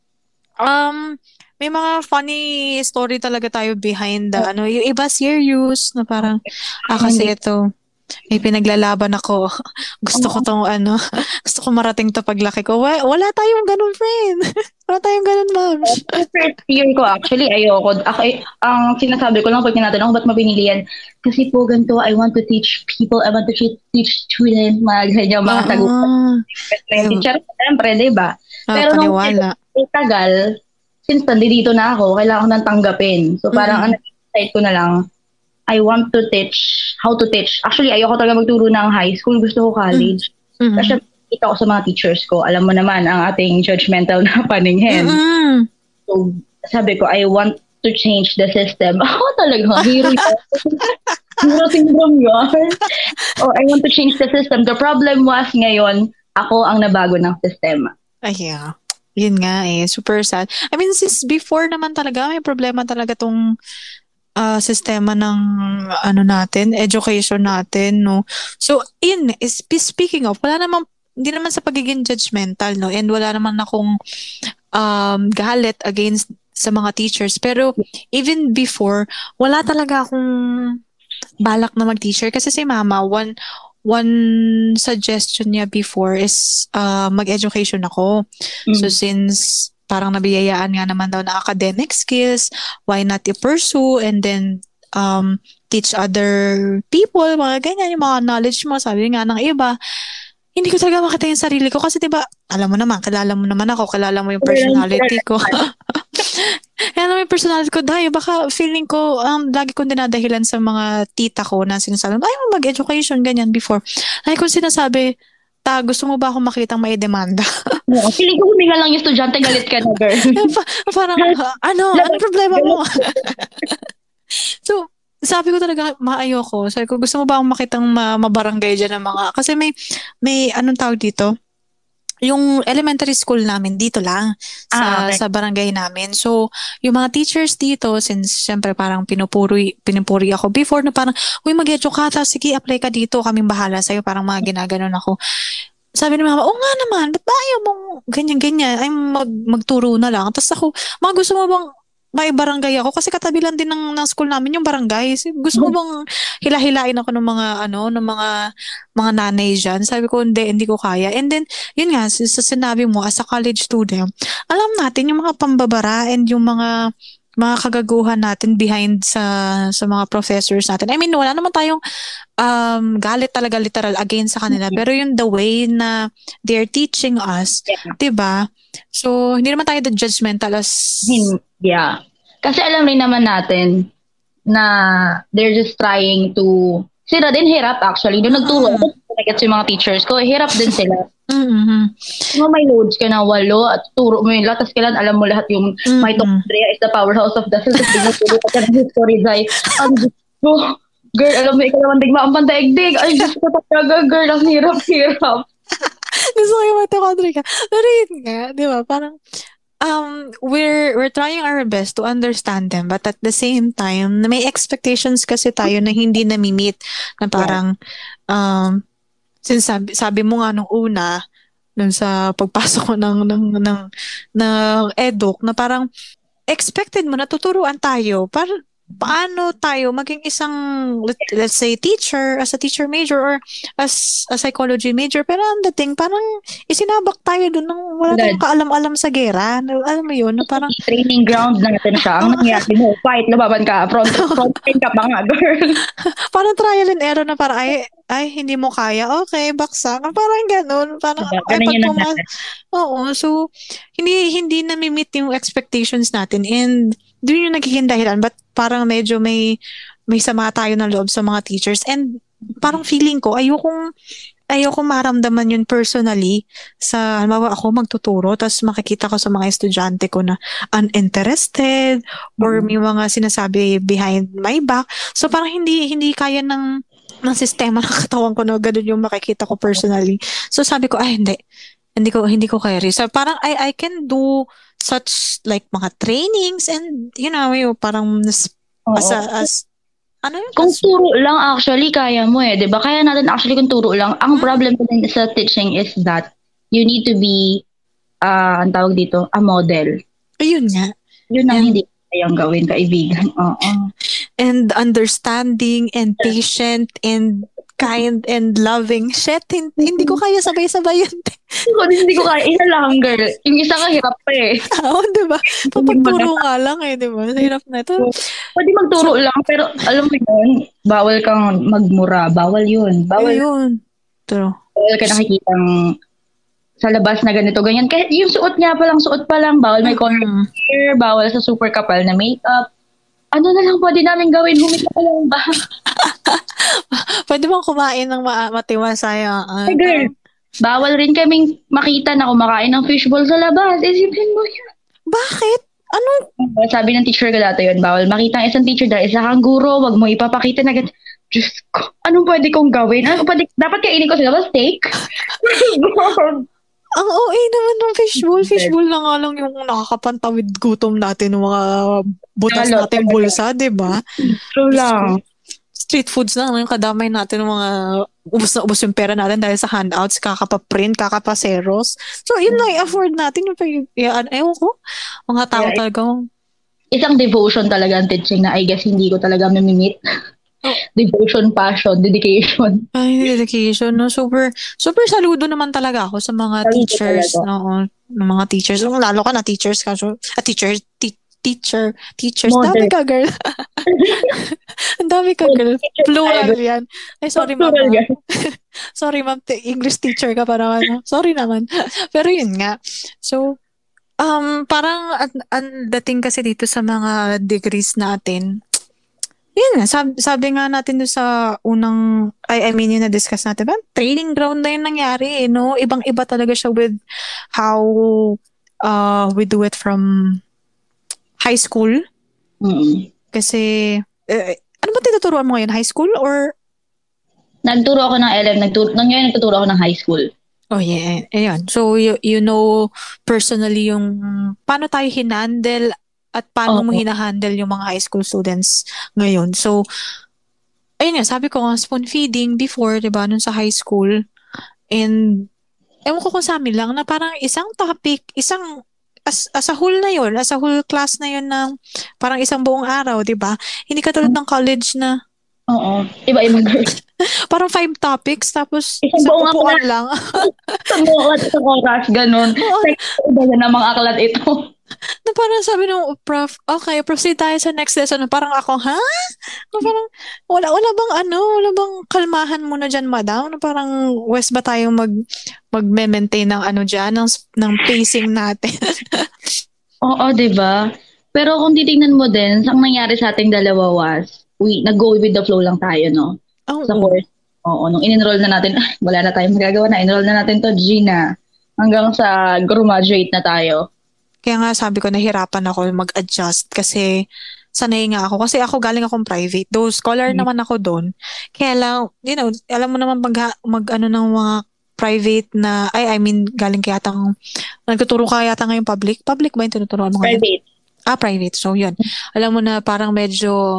um, may mga funny story talaga tayo behind the, ano, yung iba serious, na parang, ah, kasi Hindi. ito, may pinaglalaban ako. Gusto ko Oo. tong, ano, gusto ko marating to paglaki ko. Wa- Wala tayong ganun, friend. Wala tayong ganun, ma'am. Sa first year ko actually, ayoko. Ako, eh, ang sinasabi ko lang pag tinatanong ko ba't mo pinili yan, kasi po ganito, I want to teach people, I want to teach, teach students, mga ganyan, mga sagutan. Oo. Na yung Ayun. teacher, siyempre, di ba? Ah, Pero nung paniwala. eh, tagal, since nandito na ako, kailangan ko nang tanggapin. So parang ang Mm-mm. decide ko na lang, I want to teach, how to teach. Actually, ayoko talaga magturo ng high school, gusto ko college. Mm-mm. Kasi kita ko sa mga teachers ko, alam mo naman ang ating judgmental na paningin. Mm-mm. So, sabi ko, I want to change the system. Ako talaga, hero yun. Hero syndrome yun. Oh, I want to change the system. The problem was ngayon, ako ang nabago ng sistema. Ay, yeah. Yun nga eh. Super sad. I mean, since before naman talaga, may problema talaga tong ah, sistema ng ano natin, education natin, no? So, in, is, speaking of, wala naman, hindi naman sa pagiging judgmental, no? And wala naman akong um, galit against sa mga teachers. Pero, even before, wala talaga akong balak na mag-teacher. Kasi si mama, one, one suggestion niya before is uh, mag-education ako. So, Mm. since parang nabiyayaan nga naman daw na academic skills, why not i-pursue and then um, teach other people, mga ganyan, yung mga knowledge mo, sabi nga ng iba. Hindi ko talaga makita yung sarili ko kasi 'di ba, alam mo naman, kilala mo naman ako, kilala mo yung personality ko. Kaya naman yung personality ko, dahil baka feeling ko, um, lagi kong dinadahilan sa mga tita ko na sinasabi, ayaw mo mag-education, ganyan before. Lagi kong sinasabi, ta, gusto mo ba akong makitang may demanda? Oo, feeling ko huminga lang yung estudyante, galit ka na, girl. Pa- parang, "Ah, ano, ano problema mo?" So, sabi ko talaga, maayoko. Sabi ko, gusto mo ba akong makitang ma- mabarangay dyan ng mga, kasi may, may, anong tawag dito? Yung elementary school namin dito lang Ah, sa okay. sa barangay namin. So, yung mga teachers dito, since syempre parang pinupuri pinupuri ako before na parang, "Uy, mag-edu ka, ta, sige, apply ka dito, kaming bahala sa'yo." Parang mga ginaganon ako. Sabi ni mama, "Oo nga naman, ba't ba ayaw mong ganyan-ganyan? Ay, mag, magturo na lang." Tapos ako, "Ma, gusto mo bang may barangay ako?" Kasi katabi lang din ng, ng school namin yung barangay. Gusto mo bang hila-hilain ako ng mga, ano, ng mga, mga nanay dyan? Sabi ko, hindi, hindi ko kaya. And then, yun nga, sa sa sinabi mo, as a college student, alam natin yung mga pambabara and yung mga, mga kagaguhan natin behind sa sa mga professors natin. I mean, wala naman tayong um, galit talaga literal against sa kanila. Pero yung the way na they're teaching us, Yeah. 'di ba? So, hindi naman tayo the judgmental as Hin- Yeah. Kasi alam rin naman natin na they're just trying to, sila din hirap actually. Doon nagturo ako, nagets yung mga teachers ko, eh, hirap din sila. mm Kung may loads ka na walo at turo mo yung lahat, tapos kailan alam mo lahat yung Mm-mm. mitochondria is the powerhouse of the cell, tapos binuturo ka ng history guys. Ang Diyos ko, girl, alam mo, ikaw naman digma ang pandaigdig. Ay, Diyos ko talaga, girl, ang hirap-hirap. Gusto ko yung mitochondria ka. Pero yun nga, 'di ba? Parang um we're we're trying our best to understand them, but at the same time may expectations kasi tayo na hindi nami-meet, na parang um since sabi, sabi mo nga nung una dun sa pagpasok ko ng ng ng ng eduk, na parang expected mo na tuturuan tayo para paano tayo maging isang, let, let's say, teacher, as a teacher major or as a psychology major. Pero ang dating, parang isinabak tayo dun ng wala tayong kaalam-alam sa gera. Na- Alam mo yun, na parang Training ground natin siya. Ang nangyari mo, fight, lababan ka, front, front line ka pa nga, girl. parang trial and error na parang, ay, ay, hindi mo kaya. Okay, baksak. Parang ganun. Parang, Diba? ay, Ganun pag yun ang pumas... Oo, so, hindi, hindi nami-meet yung expectations natin. And, doon yung nagiging dahilan. But, parang medyo may, may sama tayo ng loob sa mga teachers. And, parang feeling ko, ayokong, ayokong maramdaman yun personally sa, halimbawa ako magtuturo, tapos makikita ko sa mga estudyante ko na uninterested, or may mga sinasabi behind my back. So, parang hindi, hindi kaya ng, ng sistema ng katawan ko na ganun yung makikita ko personally. So, sabi ko, ay, hindi. Hindi ko, hindi ko kaya. So, parang I, I can do such like mga trainings and, you know, yung parang as, Oo. as, a- as Ano yun? Kung turo lang actually, kaya mo eh. Diba? Kaya natin actually kung turo lang. Ang problem din sa teaching is that you need to be, uh, ang tawag dito, a model. Ayun nga. Yun ang And, hindi kayang gawin, kaibigan. Oo. And understanding and patient and kind and loving. Shit, hindi, hindi ko kaya sabay-sabay yun. Hindi ko, hindi ko kaya. Isa lang, girl. Yung isa ka hirap pa eh. Oo, diba? Papagturo nga lang eh, diba? Hirap na ito. Pwede magturo lang, pero alam mo yun, bawal kang magmura. Bawal yun. Bawal. Ayun. True. Bawal ka nakikitang sa labas na ganito, ganyan. Kahit yung suot niya pa lang, suot pa lang. Bawal may color hair, bawal sa super kapal na makeup. Ano na lang pwede namin gawin? Humita ka lang ba? Pwede bang kumain ng ma- matiwasay? Uh, Hey girl, bawal rin kaming makita na kumakain ng fishball sa labas. Isipin mo yun. Bakit? Ano? Sabi ng teacher ko dati yun, bawal makita ang isang teacher dahil isa kang guro, wag mo ipapakita na ganyan. Diyos ko, anong pwede kong gawin? Ano, pwede, dapat kainin ko sa labas, steak? Ang O A naman ng fishbowl. Fishbowl na nga lang yung nakakapantawid gutom natin ng mga butas Lalo, natin bulsa, di ba? True lang. Street foods lang yung kadamay natin ng mga ubos na ubos yung pera natin dahil sa handouts, kakapaprint, kakapaseros. So, yun lang i-afford natin. Yung pag, yan, ewan ko. Mga tao Yeah. talaga. Isang devotion talaga ang teaching na I guess hindi ko talaga mamimit. Devotion, passion, dedication. Ay, dedication, no? Super, super saludo naman talaga ako sa mga Saludo teachers. talaga. Oo, ng mga teachers. Kung lalo ka na teachers ka. So, ah, teacher, te- teacher, teachers. Model. Dami ka, girl. Ang dami ka, girl. Plural yan. Ay, sorry, ma'am. Plural yan. Sorry, ma'am. te- English teacher ka pa naman. no? Sorry naman. Pero yun nga. So, um, parang ang, ang dating kasi dito sa mga degrees natin, yun nga, sabi, sabi nga natin doon sa unang, I, I mean, yung na-discuss natin, ba? Training ground na yung nangyari, eh, no? Ibang-iba talaga siya with how uh, we do it from high school. Mm-mm. Kasi, eh, ano ba tinuturuan mo ngayon? High school or? Nagturo ako ng L M, nagturo, ngayon nagtuturo ako ng high school. Oh, yeah. Ayan. So, you, you know personally yung paano tayo hinandle at paano mo Oo. hinahandle yung mga high school students ngayon. So, ayun nga, sabi ko nga, spoon feeding before, di ba, nun sa high school. And, ewan ko kung sa amin lang, na parang isang topic, isang, as, as a whole na yun, as a whole class na yun ng parang isang buong araw, di ba? Hindi katulad ng college na Oo. Iba-ibang girl. parang five topics, tapos Isang isang buong upuan aklat. lang. Sa mga sa oras, ganun. Oo. Iba na mga aklat ito. Na parang sabi ng prof, okay, proceed tayo sa next lesson. Na parang ako, ha? Na parang, wala, wala bang ano, wala bang kalmahan muna dyan, madam? Na parang, wes ba tayo mag, mag-maintain ng ano dyan, ng, ng pacing natin? Oo, di ba? Pero kung titingnan mo din, ang nangyari sa ating dalawa was, we, nag-go with the flow lang tayo, no? Oh, Sa course. Oo, nung in-enroll na natin, ah, wala na tayong magagawa na, enroll na natin to, Gina. Hanggang sa graduate na tayo. Kaya nga sabi ko, nahirapan ako mag-adjust kasi sanay nga ako. Kasi ako galing akong private. Though scholar Mm. naman ako doon. Kaya lang, you know, alam mo naman mag, mag ano ng mga private na, ay, I mean, galing kaya yatang, nagtuturo ka yata ngayon public? Public ba yung tinuturuan mo ngayon? Private. Ah, private. So, yun. Alam mo na parang medyo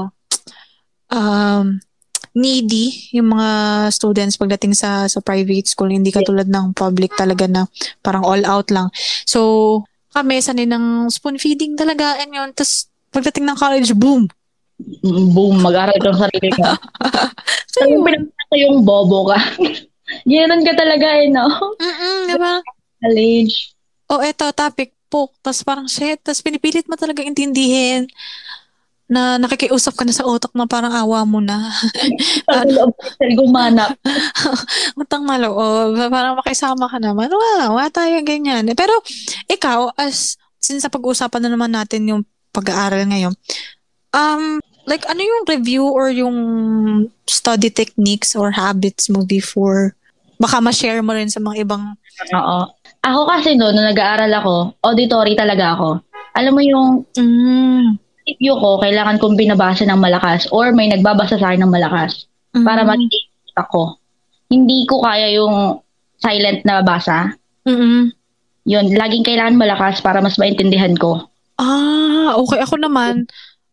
um, needy yung mga students pagdating sa sa private school. Hindi katulad ng public talaga na parang all out lang. So, kami sanay ng spoon feeding talaga. And yun. Tapos, pagdating ng college, boom! Mm, Boom, mag-aral ka ng sarili ka. So, Kung yun. pinagkata yung bobo ka. Ganoon ka talaga eh, no? Mm-mm, diba? College. O, eto, topic, poke. Tapos parang shit. Tapos pinipilit mo talaga intindihin na nakikiusap ka na sa utak na parang awa mo na. Pag loob ka gumanap. Utang maloob. Parang makisama ka naman. Wow, wala tayo ganyan. Pero, ikaw, as, since sa pag-uusapan na naman natin yung pag-aaral ngayon, um, like, ano yung review or yung study techniques or habits mo before? Baka ma-share mo rin sa mga ibang... Oo. Ako kasi no, nung nag-aaral ako, auditory talaga ako. Alam mo yung Mm, review ko, kailangan kong binabasa ng malakas or may nagbabasa sa akin ng malakas para mm, mag-iisip ako. Hindi ko kaya yung silent na basa. mm. Yun, laging kailangan malakas para mas maintindihan ko. Ah, okay. Ako naman,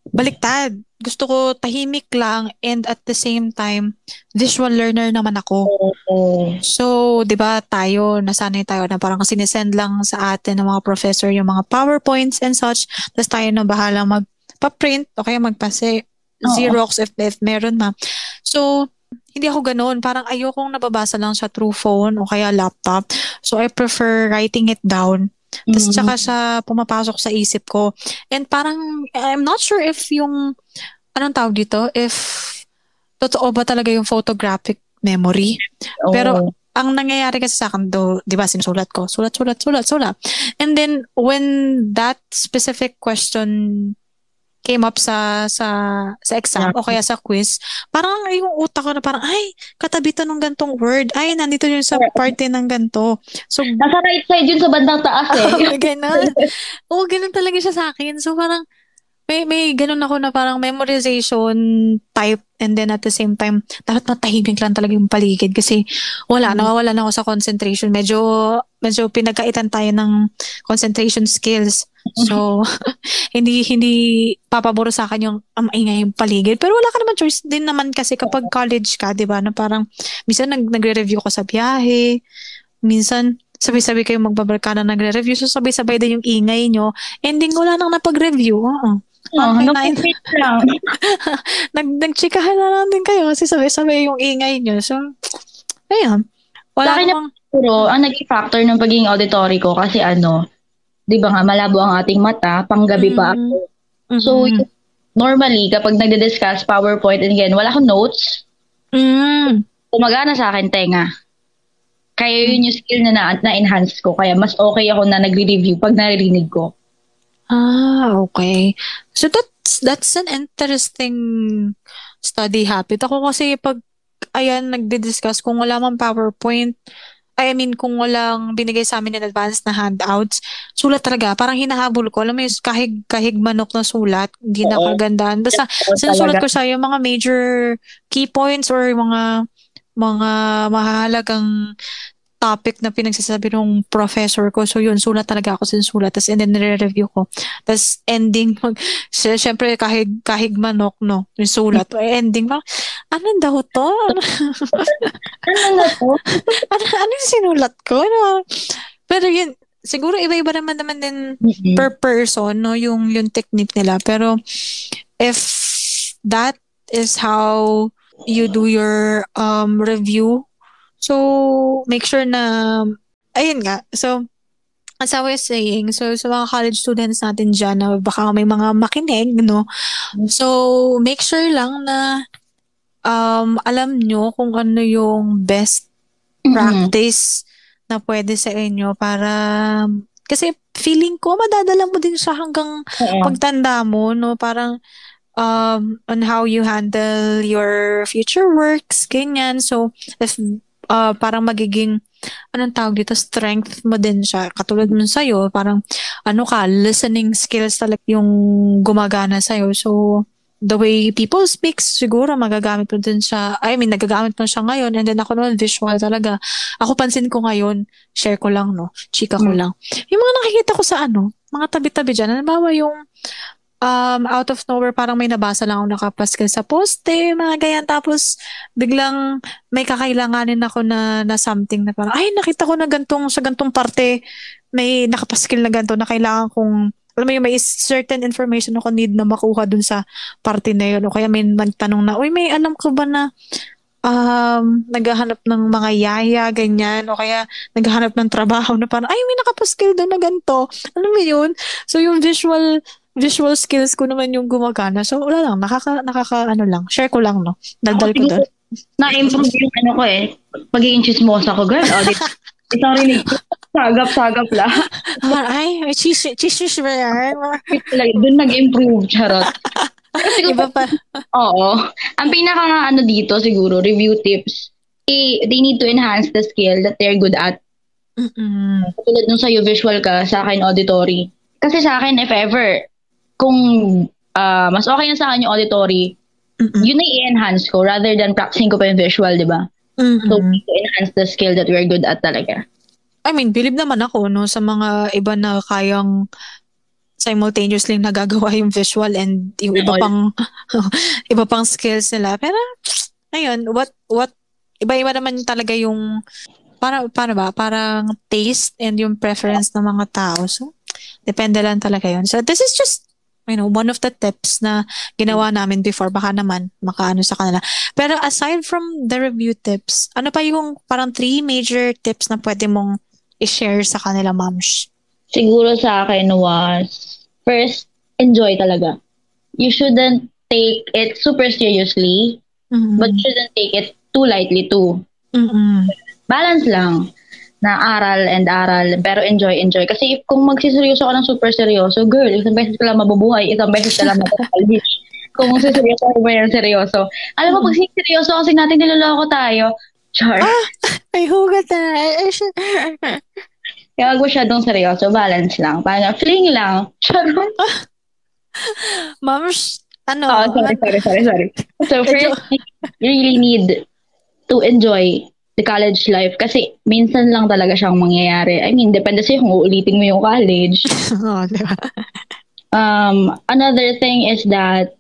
baliktad. Gusto ko tahimik lang and at the same time, visual learner naman ako. Oo. So, 'di ba tayo, nasanay tayo na parang sinesend lang sa atin ng mga professor yung mga PowerPoints and such. Tapos tayo na bahala magpa-print o kaya magpase Oo. Xerox if, if meron ma. So, hindi ako ganoon. Parang ayokong nababasa lang siya through phone o kaya laptop. So, I prefer writing it down. Tapos Mm. tsaka siya pumapasok sa isip ko. And parang, I'm not sure if yung, anong tawag dito, if totoo ba talaga yung photographic memory. Pero Oo. ang nangyayari kasi sa akin do, 'di ba, sinusulat ko, sulat, sulat, sulat, sulat. And then when that specific question came up sa sa sa exam Yeah. o kaya sa quiz, parang yung utak ko na parang, ay, katabi to ng gantong word. Ay, nandito yun sa parte ng ganto. So, Nasa right side yun sa bandang taas eh. ganun. Oo, ganun talaga siya sa akin. So, parang, may may ganun ako na parang memorization type and then at the same time dapat matahimik lang talaga yung paligid kasi wala, Mm. nawawalan ako sa concentration. Medyo medyo pinagkaitan tayo ng concentration skills. So hindi hindi papaboro sa akin yung um, ingay yung paligid. Pero wala ka naman choice din naman kasi kapag college ka, 'di ba? Na parang minsan nag nagre-review ka sa biyahe, minsan sabay-sabay kayo magbabarkada nagre-review, so sabay-sabay din yung ingay nyo. Ending wala nang napag-review. Oo. Oh, Okay, nine. nag-complete lang. Nag, nagchikahan na lang din kayo kasi sabay-sabay yung ingay nyo. So, ayun. Sa Wala akin namang, siguro, ang naging factor ng pagiging auditory ko kasi ano, 'di ba nga malabo ang ating mata, panggabi pa mm, ako. So, mm, yung- normally kapag nagde-discuss PowerPoint and again, wala akong notes, mm. gumagana sa akin tenga. Kaya yun yung skill na na- na-enhance ko. Kaya mas okay ako na nagre-review pag naririnig ko. Ah, okay. So that's that's an interesting study habit. Ako kasi pag ayan nagdi-discuss kung wala mang PowerPoint, I mean kung walang binigay sa amin in advance na handouts, sulat talaga. Parang hinahabol ko. Alam mo yung kahig, kahig manok na sulat, hindi na Oo. kagandahan. Basta Oo, sinusulat talaga. ko siya yung mga major key points or yung mga mga mahalagang topic na pinagsasabi ng professor ko. So yun, sulat talaga ako sinusulat. Tapos and then nire-review ko. Tapos ending, mag, sy- syempre kahig, kahig manok, no? Yung sulat. Ending, parang, ano daw to? Ano, Ano na to? ano, ano yung sinulat ko? Ano? Pero yun, siguro iba-iba naman naman din Mm-mm. per person, no? Yung, yung technique nila. Pero if that is how you do your um review, so make sure na, ayun nga, so as I was saying, so sa mga college students natin dyan na baka may mga makinig, no? So make sure lang na um, alam nyo kung ano yung best Mm-mm. practice na pwede sa inyo para kasi feeling ko madadala mo din siya hanggang Oo. pagtanda mo, no? Parang um, on how you handle your future works, ganyan. So, if uh, parang magiging anong tawag dito, strength mo din siya. Katulad mo sa'yo, parang ano ka, listening skills talaga yung gumagana sa'yo. So, the way people speak, siguro magagamit mo din siya. I mean, nagagamit mo siya ngayon. And then ako naman, visual talaga. Ako pansin ko ngayon, share ko lang, no? Chika ko Mm. lang. Yung mga nakikita ko sa ano, mga tabi-tabi dyan. Halimbawa yung um, out of nowhere, parang may nabasa lang ako nakapaskil sa poste, mga ganyan. Tapos, biglang may kakailanganin ako na, na something na parang, ay, nakita ko na gantong, sa gantong parte, may nakapaskil na ganto na kailangan kong, alam mo yung may certain information ako need na makuha dun sa parte na yun. O kaya may nagtanong na, uy, may alam ko ba na um, naghahanap ng mga yaya, ganyan. O kaya naghahanap ng trabaho na parang, ay, may nakapaskil doon na ganto. Alam mo yun? So, yung visual visual skills ko naman yung gumagana. So, wala lang. Nakaka, nakaka, ano lang. Share ko lang, no? Daldal ko doon. Na-improve yung ano ko eh. Pagiging chismosa ko, girl. O, di, isang rinig ko. Sagap-sagap lang. Ay, ay, cheese, cheese, cheese ba yan? Doon nag-improve, charot. Iba pa. Oo. Ang pinaka nga ano dito siguro, review tips, eh, they need to enhance the skill that they're good at. Mm-mm. Tulad nung sa'yo, visual ka, sa akin, auditory. Kasi sa akin, if ever, kung ah, mas okay na sa akin yung auditory, Mm-mm. yun na i-enhance ko rather than practicing ko pa yung visual, di ba? So, Mm-mm. to enhance the skill that we're good at talaga. I mean, believe naman ako, no, sa mga iba na kayang simultaneously nagagawa yung visual and yung iba pang iba pang skills nila. Pero ayun, what what iba-iba naman talaga yung para paano ba? Parang taste and yung preference ng mga tao. So depende lang talaga yun. So this is just you know, one of the tips na ginawa namin before. Baka naman makaano sa kanila. Pero aside from the review tips, ano pa yung parang three major tips na pwede mong i-share sa kanila, Mams? Siguro sa akin was, first, enjoy talaga. You shouldn't take it super seriously, mm-hmm. but you shouldn't take it too lightly too. Mm-hmm. Balance lang na aral and aral, pero enjoy, enjoy. Kasi if, kung magsiseryoso ka ng super seryoso, girl, isang beses ka lang mabubuhay, isang beses ka lang mag-college. Kung magsiseryoso ka ba yan seryoso. Alam mo, pag seryoso kasi natin niloloko tayo, char. Ah, may hugot na. Kaya wag masyadong seryoso, balance lang. Parang fling lang. Char. Mams, ano? Oh, sorry, sorry, sorry, sorry. So first, you really need to enjoy the college life kasi minsan lang talaga siyang mangyayari. I mean, depende sa'yo kung uulitin mo yung college. Oo, diba? Um, another thing is that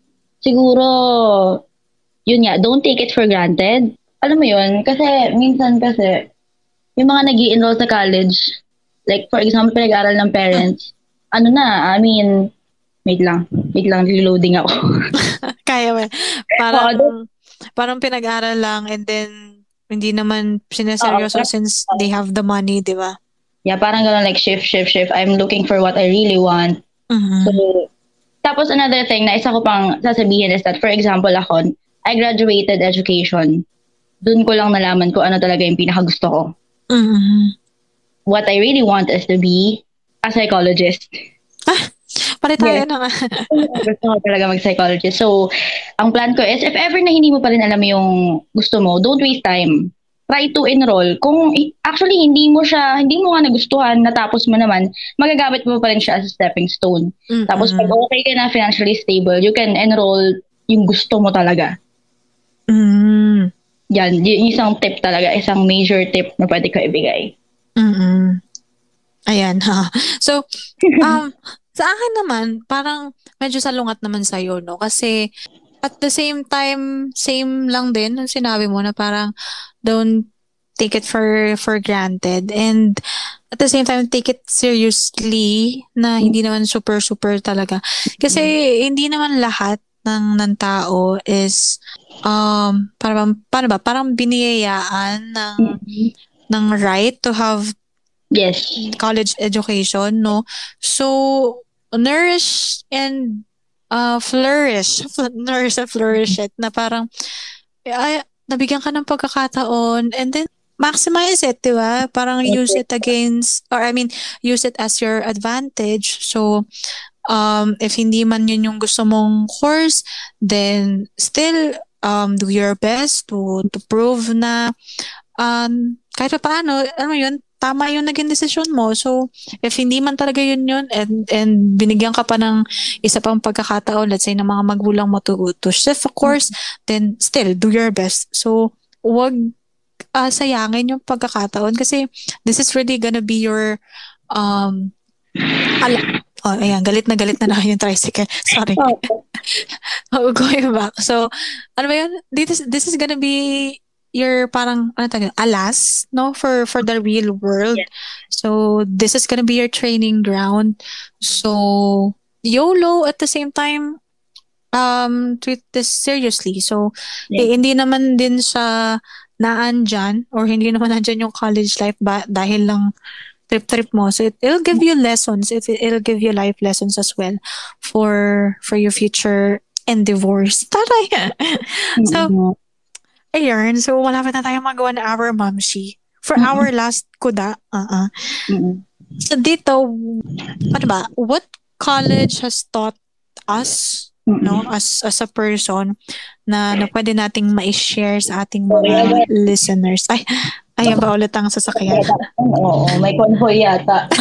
siguro, yun nga, don't take it for granted. Alam mo yun, kasi minsan kasi, yung mga nag-i-enroll sa college, like for example, nag-aral ng parents, ano na, I mean, wait lang, wait lang, reloading ako. Kaya ba? Parang, parang pinag-aral lang and then, hindi naman sinaseryoso oh, since they have the money, di ba? Yeah, parang gano'n like shift, shift, shift. I'm looking for what I really want. Mm-hmm. So, tapos another thing na isa ko pang sasabihin is that, for example, ako, I graduated education. Doon ko lang nalaman ko ano talaga yung pinakagusto ko. Mm-hmm. What I really want is to be a psychologist. Ah, pare tayo yes. na nga. Gusto ko talaga mag-psychologist. So, ang plan ko is, if ever na hindi mo pa rin alam yung gusto mo, don't waste time. Try to enroll. Kung actually hindi mo siya, hindi mo nga nagustuhan, natapos mo naman, magagamit mo pa rin siya as a stepping stone. Mm-hmm. Tapos pag okay ka na financially stable, you can enroll yung gusto mo talaga. Mm-hmm. Yan, yung isang tip talaga, isang major tip na pwede ko ibigay. Mm-hmm. Ayan, ha. So, um, sa akin naman, parang medyo salungat naman sa'yo, no? Kasi at the same time, same lang din ang sinabi mo na parang don't take it for for granted. And at the same time, take it seriously na hindi naman super, super talaga. Kasi hindi naman lahat ng, ng tao is, um, parang, paano ba? Parang biniyayaan ng, ng right to have yes, college education, no? So, nourish and uh, flourish. Nourish and flourish it na parang ay, nabigyan ka ng pagkakataon and then maximize it, di ba? Parang use it against, or I mean, use it as your advantage. So, um, if hindi man yun yung gusto mong course, then still um, do your best to, to prove na um, kahit pa paano, ano yun, tama yung naging desisyon mo. So, if hindi man talaga yun yun, and, and binigyan ka pa ng isa pang pagkakataon, let's say, ng mga magulang mo to, to shift a course, mm-hmm. then still, do your best. So, wag uh, sayangin yung pagkakataon kasi this is really gonna be your, um, ala- oh, ayan, galit na galit na na yung tricycle. Sorry. Oh. Going back. So, ano ba yun? This, this is gonna be your parang ano tawag, alas no for for the real world. Yeah. So this is gonna be your training ground. So YOLO at the same time um treat this seriously. So yeah. eh, hindi naman din sa naandyan or hindi naman nandyan yung college life ba dahil lang trip-trip mo. So it, it'll give you lessons. It, it'll give you life lessons as well for for your future endeavors. Taray. So mm-hmm. Ayun, so malapit na tayong magawa na our Mamshi. For mm-hmm. our last kuda, uh-uh. Mm-hmm. So dito, ano ba, what college has taught us, mm-hmm. no, as as a person, na, na pwede nating ma-share sa ating mga listeners. Ay, ayan ba ulit ang sasakyan? Oo, may convoy yata.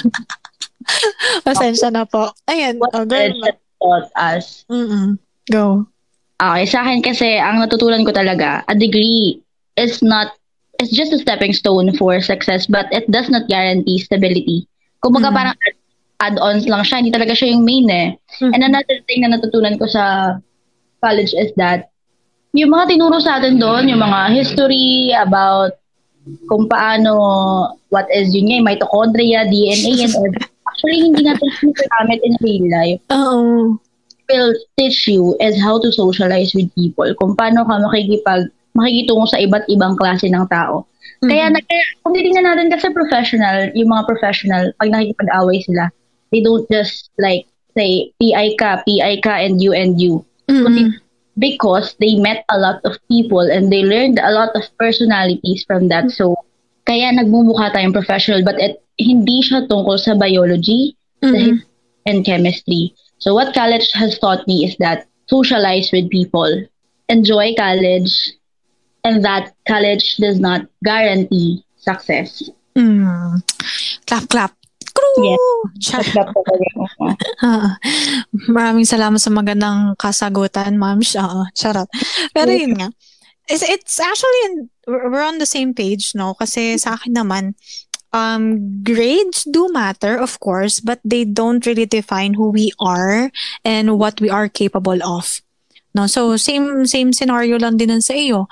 Pasensya na po. Ayan, what oh, college has taught us? Mm-mm. Go. Okay, sa akin kasi, ang natutunan ko talaga, a degree is not, it's just a stepping stone for success, but it does not guarantee stability. Kumbaga mm. parang, add-ons lang siya. Hindi talaga siya yung main eh. Mhm. And another thing na natutunan ko sa college is that yung mga tinuro sa atin doon, yung mga history about kung paano, what is yun nga, yung mitochondria, D N A, and all. Actually, hindi natin sinagamit in real life. Oo. Will teach you is how to socialize with people. Kung paano ka makikipag, makikitungo sa iba't ibang klase ng tao. Kaya, Mhm. na, kaya kung titignan natin kasi professional, yung mga professional, pag nakikipag-away sila, they don't just like say, P I ka, P I ka, and you and you. Mhm. Because they met a lot of people and they learned a lot of personalities from that. So, kaya nagmumukha tayong professional but it, hindi siya tungkol sa biology Mhm. and chemistry. So, what college has taught me is that socialize with people, enjoy college, and that college does not guarantee success. Mm. Clap, clap. Crew! Yes. Char. That's the Ah, Maraming salamat sa magandang kasagutan, ma'am. Oo, charot. Pero yun nga. It's, it's actually, in, we're we're on the same page, no? Kasi sa akin naman, um, grades do matter, of course, but they don't really define who we are and what we are capable of. No, so same same scenario lang din nun sa iyo.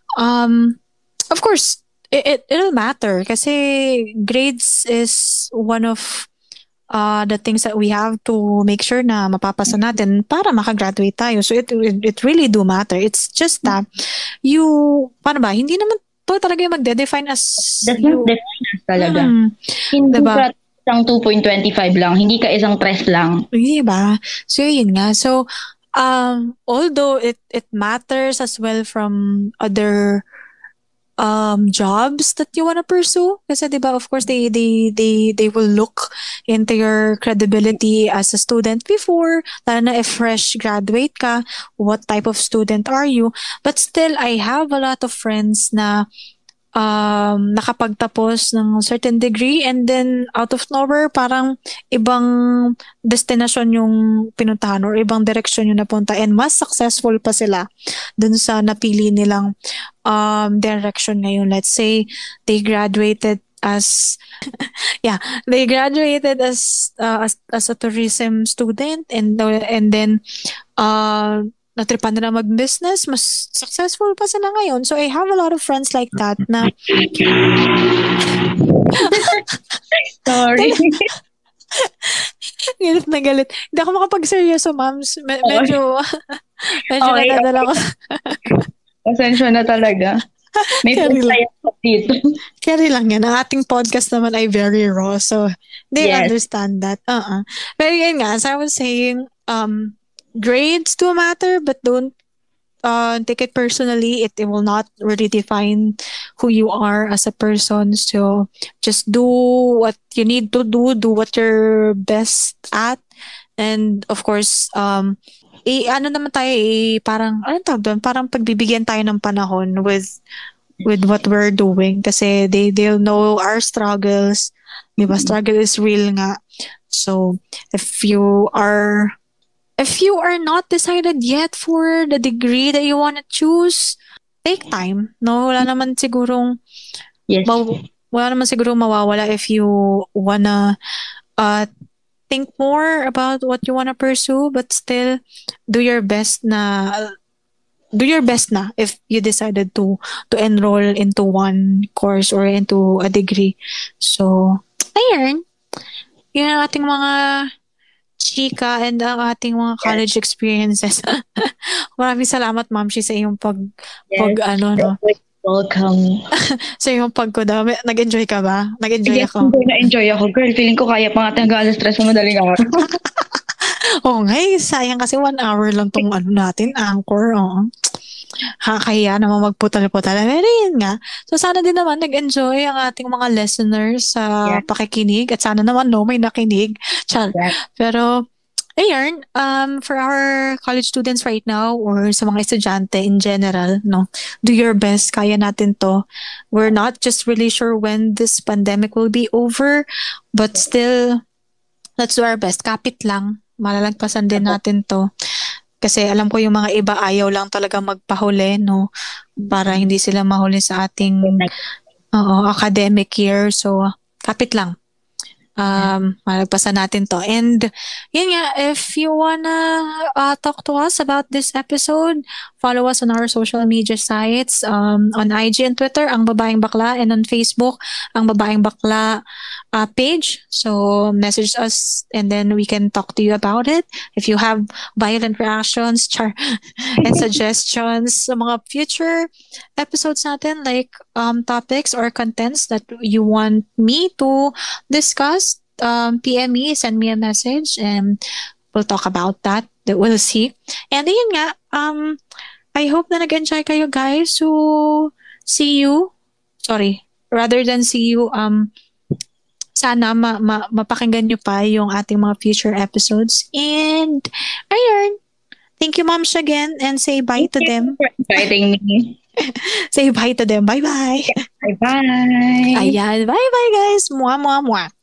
Um, of course, it, it it'll matter kasi grades is one of uh, the things that we have to make sure na mapapasa natin para makagraduate tayo. So it, it, it really do matter. It's just that you, paano ba, hindi naman to talaga yung magde-define as That's you. not definition talaga. Hmm, Hindi diba? ka isang two point two five lang, hindi ka isang tres lang. Diba? So yun nga. So, um, although it, it matters as well from other um jobs that you want to pursue kasi 'di ba of course they they they they will look into your credibility as a student before lalo na if fresh graduate ka, what type of student are you, but still I have a lot of friends na um nakapagtapos ng certain degree and then out of nowhere parang ibang destination yung pinuntahan or ibang direction yung napunta and mas successful pa sila dun sa napili nilang um direction ngayon. Let's say they graduated as yeah, they graduated as uh, as as a tourism student and uh, and then uh natripan nila mag-business, mas successful pa sila ngayon. So I have a lot of friends like that na Sorry. galit na galit. Hindi ako makapag-seryoso, ma'ams. Me- medyo medyo Okay, nadadala ko. Pasensya na talaga. May Carry lang. pagkaya dito. Carry lang yan. Ang ating podcast naman ay very raw. So, they Yes. understand that. Uh-uh. Pero yun nga, as I was saying, um, grades do matter, but don't uh, take it personally. It, it will not really define who you are as a person. So, just do what you need to do. Do what you're best at. And, of course, um, eh, ano naman tayo, eh, parang, ano tawag doon? Parang pagbibigyan tayo ng panahon with with what we're doing kasi they they'll know our struggles. Di ba? Struggle is real nga. So, if you are if you are not decided yet for the degree that you want to choose, take time. No, wala naman sigurong Yes. maw- wala naman sigurong mawawala if you wanna uh think more about what you wanna pursue, but still do your best na do your best na if you decided to to enroll into one course or into a degree. So, ayun. Yun ang ating mga chika and ang ating mga college experiences. Maraming salamat, Ma'am Shi, sa iyong pag, Yes. pag ano, no? Welcome. Sa iyong pagkuda. Nag-enjoy ka ba? Nag-enjoy Yes, ako. enjoy na enjoy ako. Girl, feeling ko kaya pa nga hanggang alas tres sa madaling araw. Oo nga, eh, sayang kasi one hour lang tong ano natin, anchor. Oo. Kaya naman magputal-putal. Pero yun nga. So sana din naman nag-enjoy ang ating mga listeners sa Yeah. pakikinig at sana naman no, may nakinig. Char. Yeah. Pero ayun, um, for our college students right now or sa mga estudyante in general, no, do your best. Kaya natin to. We're not just really sure when this pandemic will be over, but still, let's do our best. Kapit lang. Malalagpasan din natin to. Kasi alam ko yung mga iba ayaw lang talaga magpahuli, no? Para hindi sila mahuli sa ating oo, academic year. So, kapit lang. Um, malagpasan natin to. And yun nga, if you wanna uh, talk to us about this episode, follow us on our social media sites. Um, on I G and Twitter, Ang Babaeng Bakla, and on Facebook, Ang Babaeng Bakla uh, page. So message us and then we can talk to you about it. If you have violent reactions char and suggestions sa mga future episodes natin, like um, topics or contents that you want me to discuss, um, P M me, send me a message, and we'll talk about that. That we'll see. And yun nga, um, I hope na nag-enjoy kayo, guys. So, see you. Sorry. Rather than see you, um, sana ma- ma- mapakinggan nyo pa yung ating mga future episodes. And, ayun. Thank you, moms, again. And say bye to them. For inviting me. Say bye to them. Bye-bye. Bye-bye. Ayan. Bye-bye, guys. Mwah, mwah, mwah.